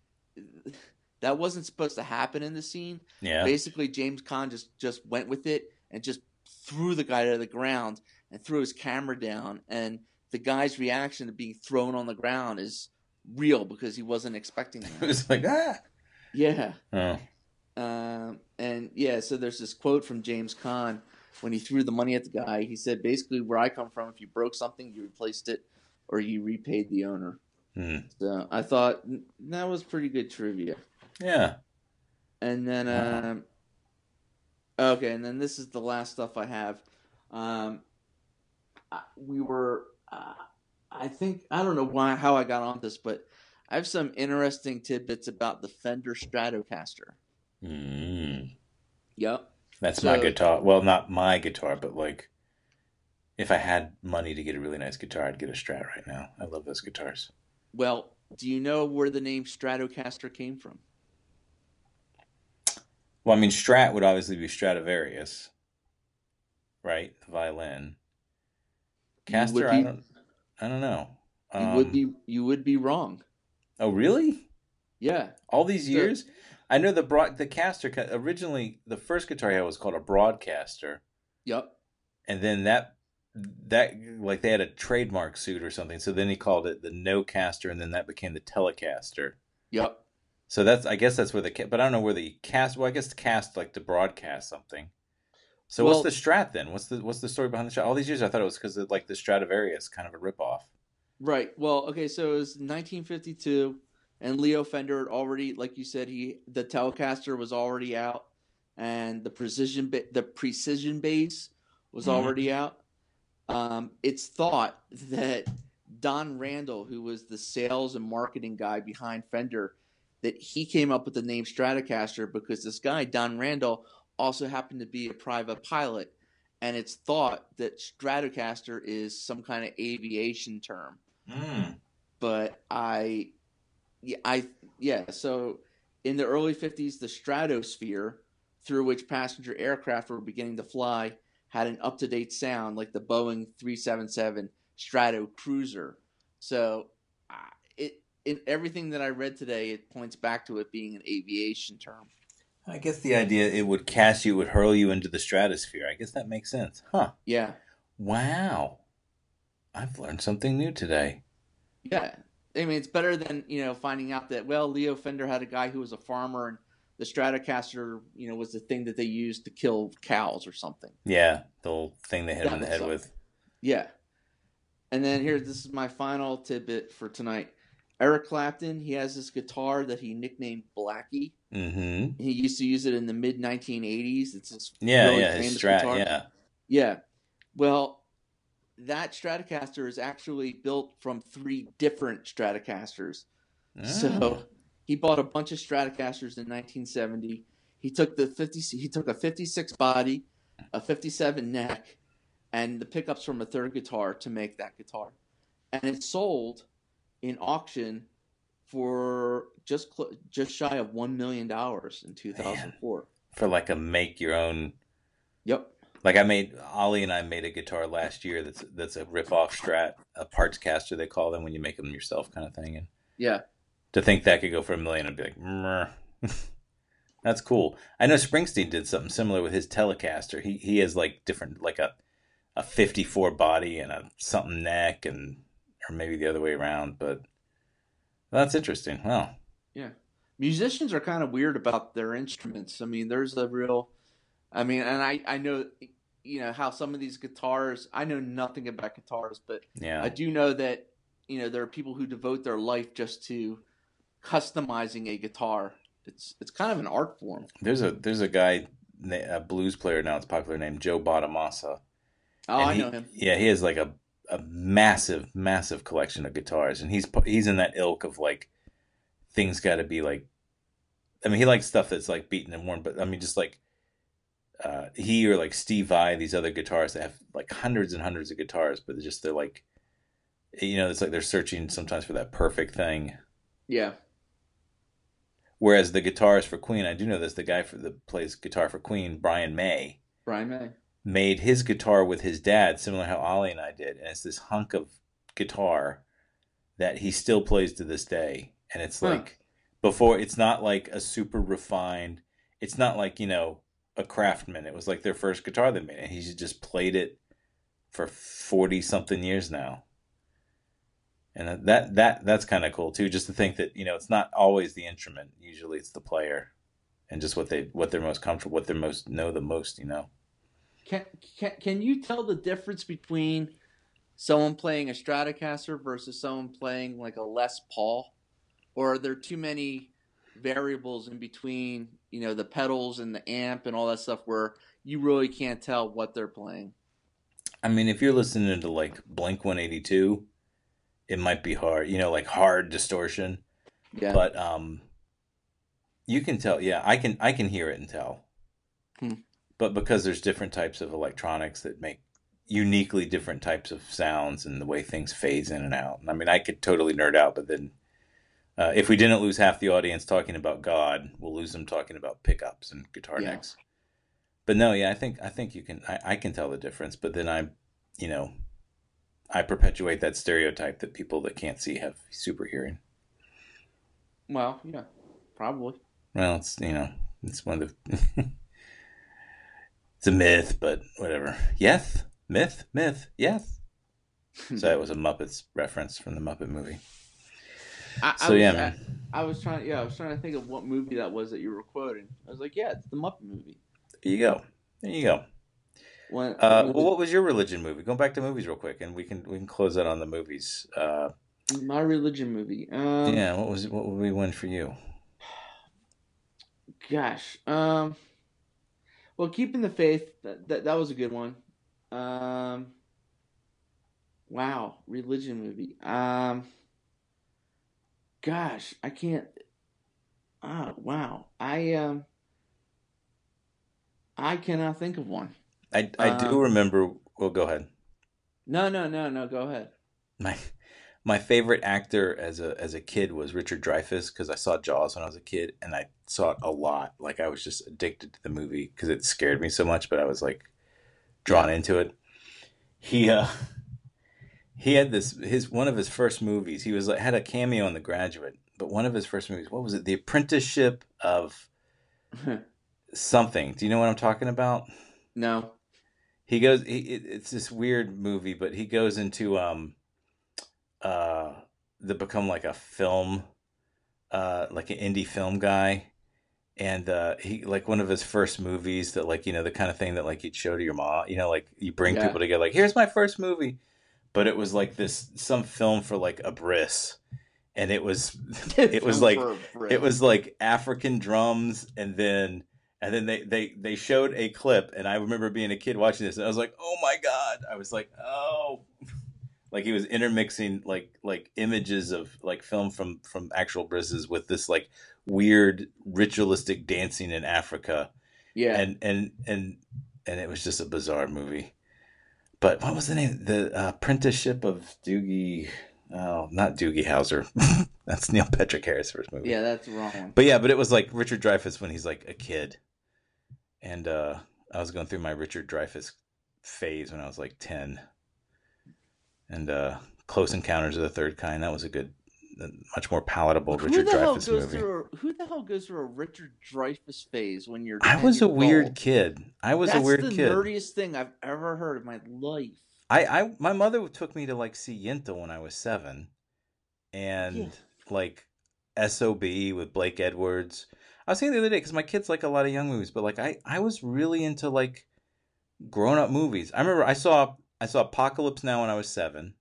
that wasn't supposed to happen in the scene. Yeah. Basically, James Caan just just went with it and just threw the guy to the ground and threw his camera down. And the guy's reaction to being thrown on the ground is real because he wasn't expecting It that. was like, ah. Yeah. Oh. Um, and yeah, so there's this quote from James Caan when he threw the money at the guy. He said, basically, where I come from, if you broke something, you replaced it or you repaid the owner. Hmm. So I thought that was pretty good trivia. Yeah. And then, Wow. um, okay, and then this is the last stuff I have. Um, I- we were, uh, I think I don't know why how I got on this, but I have some interesting tidbits about the Fender Stratocaster. Mm. Yep. That's my So, guitar. Well, not my guitar, but like if I had money to get a really nice guitar, I'd get a Strat right now. I love those guitars. well, do you know where the name Stratocaster came from? Well, I mean, Strat would obviously be Stradivarius, right? The violin. You would Caster, I be don't, I don't know. you would Um, be you would be wrong. oh, really? Yeah. All these So, years? I know the broad, the caster originally the first guitar I had was called a broadcaster, yep. and then that that like they had a trademark suit or something. So then he called it the no caster, and then that became the Telecaster. Yep. So that's I guess that's where the but I don't know where the cast. Well, I guess the cast like to broadcast something. So what's the Well, Strat then? What's the what's the story behind the Strat? All these years I thought it was because of like the Stradivarius, kind of a ripoff. right. Well, okay, so it was nineteen fifty-two and Leo Fender had already like you said he the Telecaster was already out and the precision ba- the precision bass was Mm-hmm. already out. Um, it's thought that Don Randall, who was the sales and marketing guy behind Fender, that he came up with the name Stratocaster because this guy, Don Randall, also happened to be a private pilot. And it's thought that Stratocaster is some kind of aviation term. Mm. But I, yeah, I, yeah, so in the early fifties, the stratosphere through which passenger aircraft were beginning to fly had an up to date sound like the Boeing three seventy-seven Strato Cruiser. So, uh, it in everything that I read today, it points back to it being an aviation term. I guess the idea it would cast you, it would hurl you into the stratosphere. I guess that makes sense. Huh. Yeah, Wow. I've learned something new today. yeah. I mean, it's better than you know finding out that well, Leo Fender had a guy who was a farmer, and the Stratocaster, you know, was the thing that they used to kill cows or something. Yeah, the little thing they hit him That in the would head suck. with. Yeah. And then here, this is my final tidbit for tonight. Eric Clapton, he has this guitar that he nicknamed Blackie. Mm-hmm. He used to use it in the mid nineteen eighties. It's this Yeah, really yeah, his famous Strat, guitar. yeah. Yeah. Well, that Stratocaster is actually built from three different Stratocasters. Oh. So he bought a bunch of Stratocasters in nineteen seventy. He took the fifty. He took a fifty-six body, a fifty-seven neck, and the pickups from a third guitar to make that guitar. And it sold in auction for just cl- just shy of one million dollars in Man. two thousand four. For like a make your own Yep. like I made Ollie and I made a guitar last year that's that's a rip off Strat, a parts caster they call them when you make them yourself kind of thing. And Yeah. to think that could go for a million, I'd be like, Meh. That's cool. I know Springsteen did something similar with his Telecaster. He he has like different like a a fifty-four body and a something neck and or maybe the other way around, but that's interesting. Wow. Yeah. Musicians are kind of weird about their instruments. I mean, there's a real I mean, and I I know you know how some of these guitars, I know nothing about guitars, but I Yeah. do know that you know there are people who devote their life just to customizing a guitar. It's it's kind of an art form. There's a there's a guy a blues player now it's popular named Joe Bonamassa Oh, and I know he him. yeah, he has like a a massive massive collection of guitars and he's he's in that ilk of like things got to be like I mean he likes stuff that's like beaten and worn but I mean just like uh, he or like Steve Vai, these other guitarists that have like hundreds and hundreds of guitars, but they're just they're like, you know, it's like they're searching sometimes for that perfect thing. Yeah, Whereas the guitarist for Queen, I do know this, the guy for that plays guitar for Queen, Brian May, Brian May. made his guitar with his dad, similar to how Ollie and I did, and it's this hunk of guitar that he still plays to this day, and it's Huh. like before, it's not like a super refined, it's not like you know a craftsman. It was like their first guitar they made, and he's just played it for forty something years now. And that that that's kind of cool too. Just to think that you know it's not always the instrument. Usually it's the player, and just what they what they're most comfortable, what they're most know the most. You know. Can, can can you tell the difference between someone playing a Stratocaster versus someone playing like a Les Paul, or are there too many variables in between? You know, the pedals and the amp and all that stuff where you really can't tell what they're playing. I mean, if you're listening to like Blink one eighty-two, it might be hard, you know, like hard distortion. Yeah. But um, you can tell. Yeah, I can I can hear it and tell. Hmm. But because there's different types of electronics that make uniquely different types of sounds and the way things phase in and out. I mean, I could totally nerd out, but then uh, if we didn't lose half the audience talking about God, we'll lose them talking about pickups and guitar Yeah. necks. But no, yeah, I think I think you can. I, I can tell the difference. But then I, you know, I perpetuate that stereotype that people that can't see have super hearing. Well, yeah, probably. Well, it's you know, it's one of the. It's a myth, but whatever. Yes, myth, myth, yes. So that was a Muppets reference from the Muppet movie. I, So I was, yeah, I, man. I was trying. Yeah, I was trying to think of what movie that was that you were quoting. I was like, yeah, it's the Muppet movie. There you go. There you go. When, Uh, when well, what was your religion movie? Going back to movies real quick, and we can we can close out on the movies. Uh, my religion movie. Um, yeah, what was what would we win for you? gosh. Um, well, keeping the faith. That that, that was a good one. Um, wow, religion movie. Um, gosh, I can't. Ah, wow. I um, I cannot think of one. I I do Um, remember. Well, go ahead. no, no, no, no. Go ahead. My my favorite actor as a as a kid was Richard Dreyfuss because I saw Jaws when I was a kid and I saw it a lot. Like I was just addicted to the movie because it scared me so much, but I was like drawn Yeah. into it. He uh he had this his one of his first movies. He was like had a cameo in The Graduate, but one of his first movies, what was it? The Apprenticeship of something. Do you know what I'm talking about? no. He goes he, it, it's this weird movie, but he goes into um uh to become like a film uh like an indie film guy and uh he like one of his first movies that like you know the kind of thing that like you'd show to your mom, you know, like you bring Yeah. people together like here's my first movie, but it was like this some film for like a bris, and it was it was Film like for a Brit. it was like African drums, and then and then they they they showed a clip, and I remember being a kid watching this and I was like, oh my god, I was like, oh, like he was intermixing like like images of like film from from actual brises with this like weird ritualistic dancing in Africa, Yeah. and and and and it was just a bizarre movie. But what was the name? The uh, Apprenticeship of Doogie. Oh, not Doogie Howser. That's Neil Patrick Harris' first movie. Yeah, that's the wrong one. But yeah, but it was like Richard Dreyfuss when he's like a kid, and uh, I was going through my Richard Dreyfuss phase when I was like ten, and uh, Close Encounters of the Third Kind. That was a good, much more palatable Who Richard the hell Dreyfuss goes movie. through? A, who the hell goes through a Richard Dreyfuss phase when you're? I ten was a years weird old? kid. I was That's a weird the kid. nerdiest thing I've ever heard in my life. I, I, my mother took me to like see Yentl when I was seven, and Yeah. like S O B with Blake Edwards. I was saying the other day because my kids like a lot of young movies, but like I, I was really into like grown up movies. I remember I saw I saw Apocalypse Now when I was seven.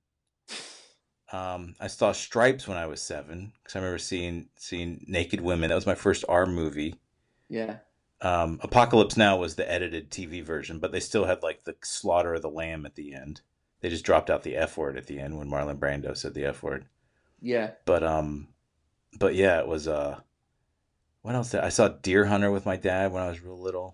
Um, I saw Stripes when I was seven because I remember seeing seeing Naked Women. That was my first R movie. Yeah. Um, Apocalypse Now was the edited T V version, but they still had like the slaughter of the lamb at the end. They just dropped out the F word at the end when Marlon Brando said the F word. Yeah. But um, but yeah, it was uh, what else? Did I saw Deer Hunter with my dad when I was real little.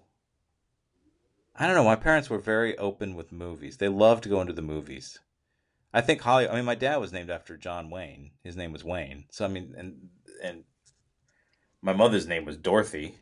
I don't know. My parents were very open with movies. They loved going to the movies. I think Holly. I mean, my dad was named after John Wayne. His name was Wayne. So I mean, and and my mother's name was Dorothy.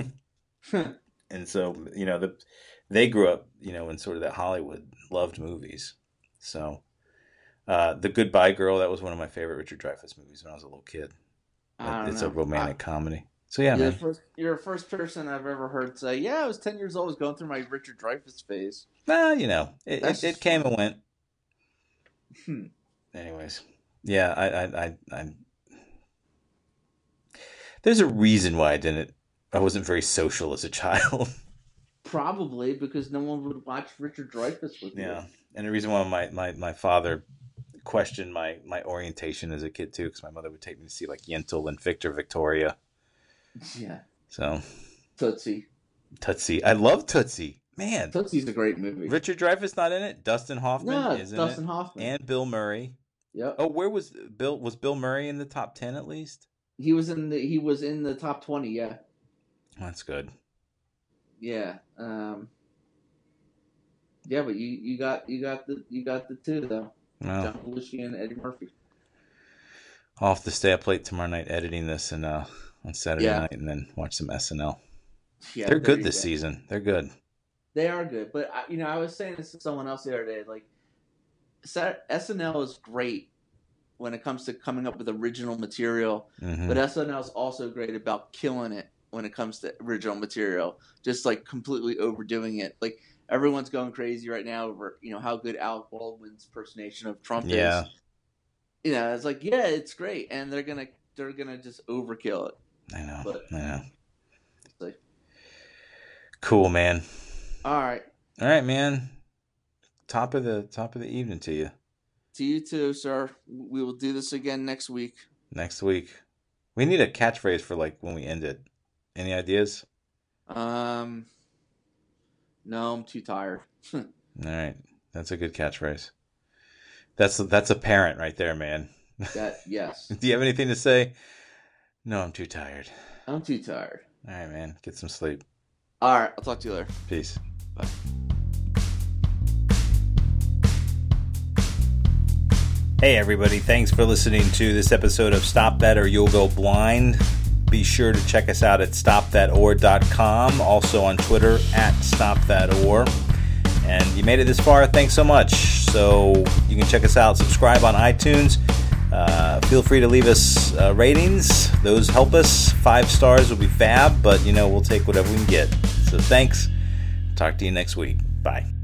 And so you know, the they grew up, you know, in sort of that Hollywood loved movies. So, uh, The Goodbye Girl, that was one of my favorite Richard Dreyfuss movies when I was a little kid. I don't It's know. a romantic I, comedy. So yeah, you're man. The first, you're the first person I've ever heard say, "Yeah, I was ten years old, I was going through my Richard Dreyfuss phase." Nah, you know, it it, it came fun. and went. Hmm. Anyways, yeah, I, I, I, I, there's a reason why I didn't. I wasn't very social as a child. Probably because no one would watch Richard Dreyfuss with you. Yeah, and the reason why my, my, my father questioned my, my orientation as a kid too, because my mother would take me to see like Yentl and Victor Victoria. Yeah. So. Tootsie. Tootsie, I love Tootsie. Man, Tootsie's a great movie. Richard Dreyfuss not in it. Dustin Hoffman no, is in Dustin it. Hoffman And Bill Murray. Yep. Oh, where was Bill? Was Bill Murray in the top ten at least? He was in the he was in the top twenty. Yeah. That's good. Yeah. Um, yeah, but you, you got you got the you got the two though. Well, John Belushi and Eddie Murphy. I'll have to stay up late tomorrow night editing this and uh, on Saturday Yeah. night, and then watch some S N L. Yeah, They're there good you this go. season. They're good. They are good, but I, you know, I was saying this to someone else the other day. Like, S N L is great when it comes to coming up with original material, Mm-hmm. but S N L is also great about killing it when it comes to original material. Just like completely overdoing it. Like everyone's going crazy right now over you know how good Alec Baldwin's impersonation of Trump Yeah. is. You know, it's like yeah, it's great, and they're gonna they're gonna just overkill it. I know. But- I know. Like, Cool, man. all right, All right, man. Top of the top of the evening to you. to you too, sir. We will do this again next week. Next week. We need a catchphrase for like when we end it. Any ideas? Um, no, I'm too tired. All right. That's a good catchphrase. That's that's a parent right there, man. That yes, Do you have anything to say? No, I'm too tired. I'm too tired. All right, man. Get some sleep. All right, I'll talk to you later. Peace. Bye. Hey, everybody. Thanks for listening to this episode of Stop That or You'll Go Blind. Be sure to check us out at stop that or dot com. Also on Twitter at stop that or. And you made it this far. Thanks so much. So you can check us out. Subscribe on iTunes. Uh, feel free to leave us uh, ratings. Those help us. Five stars will be fab, but, you know, we'll take whatever we can get. So thanks. Talk to you next week. Bye.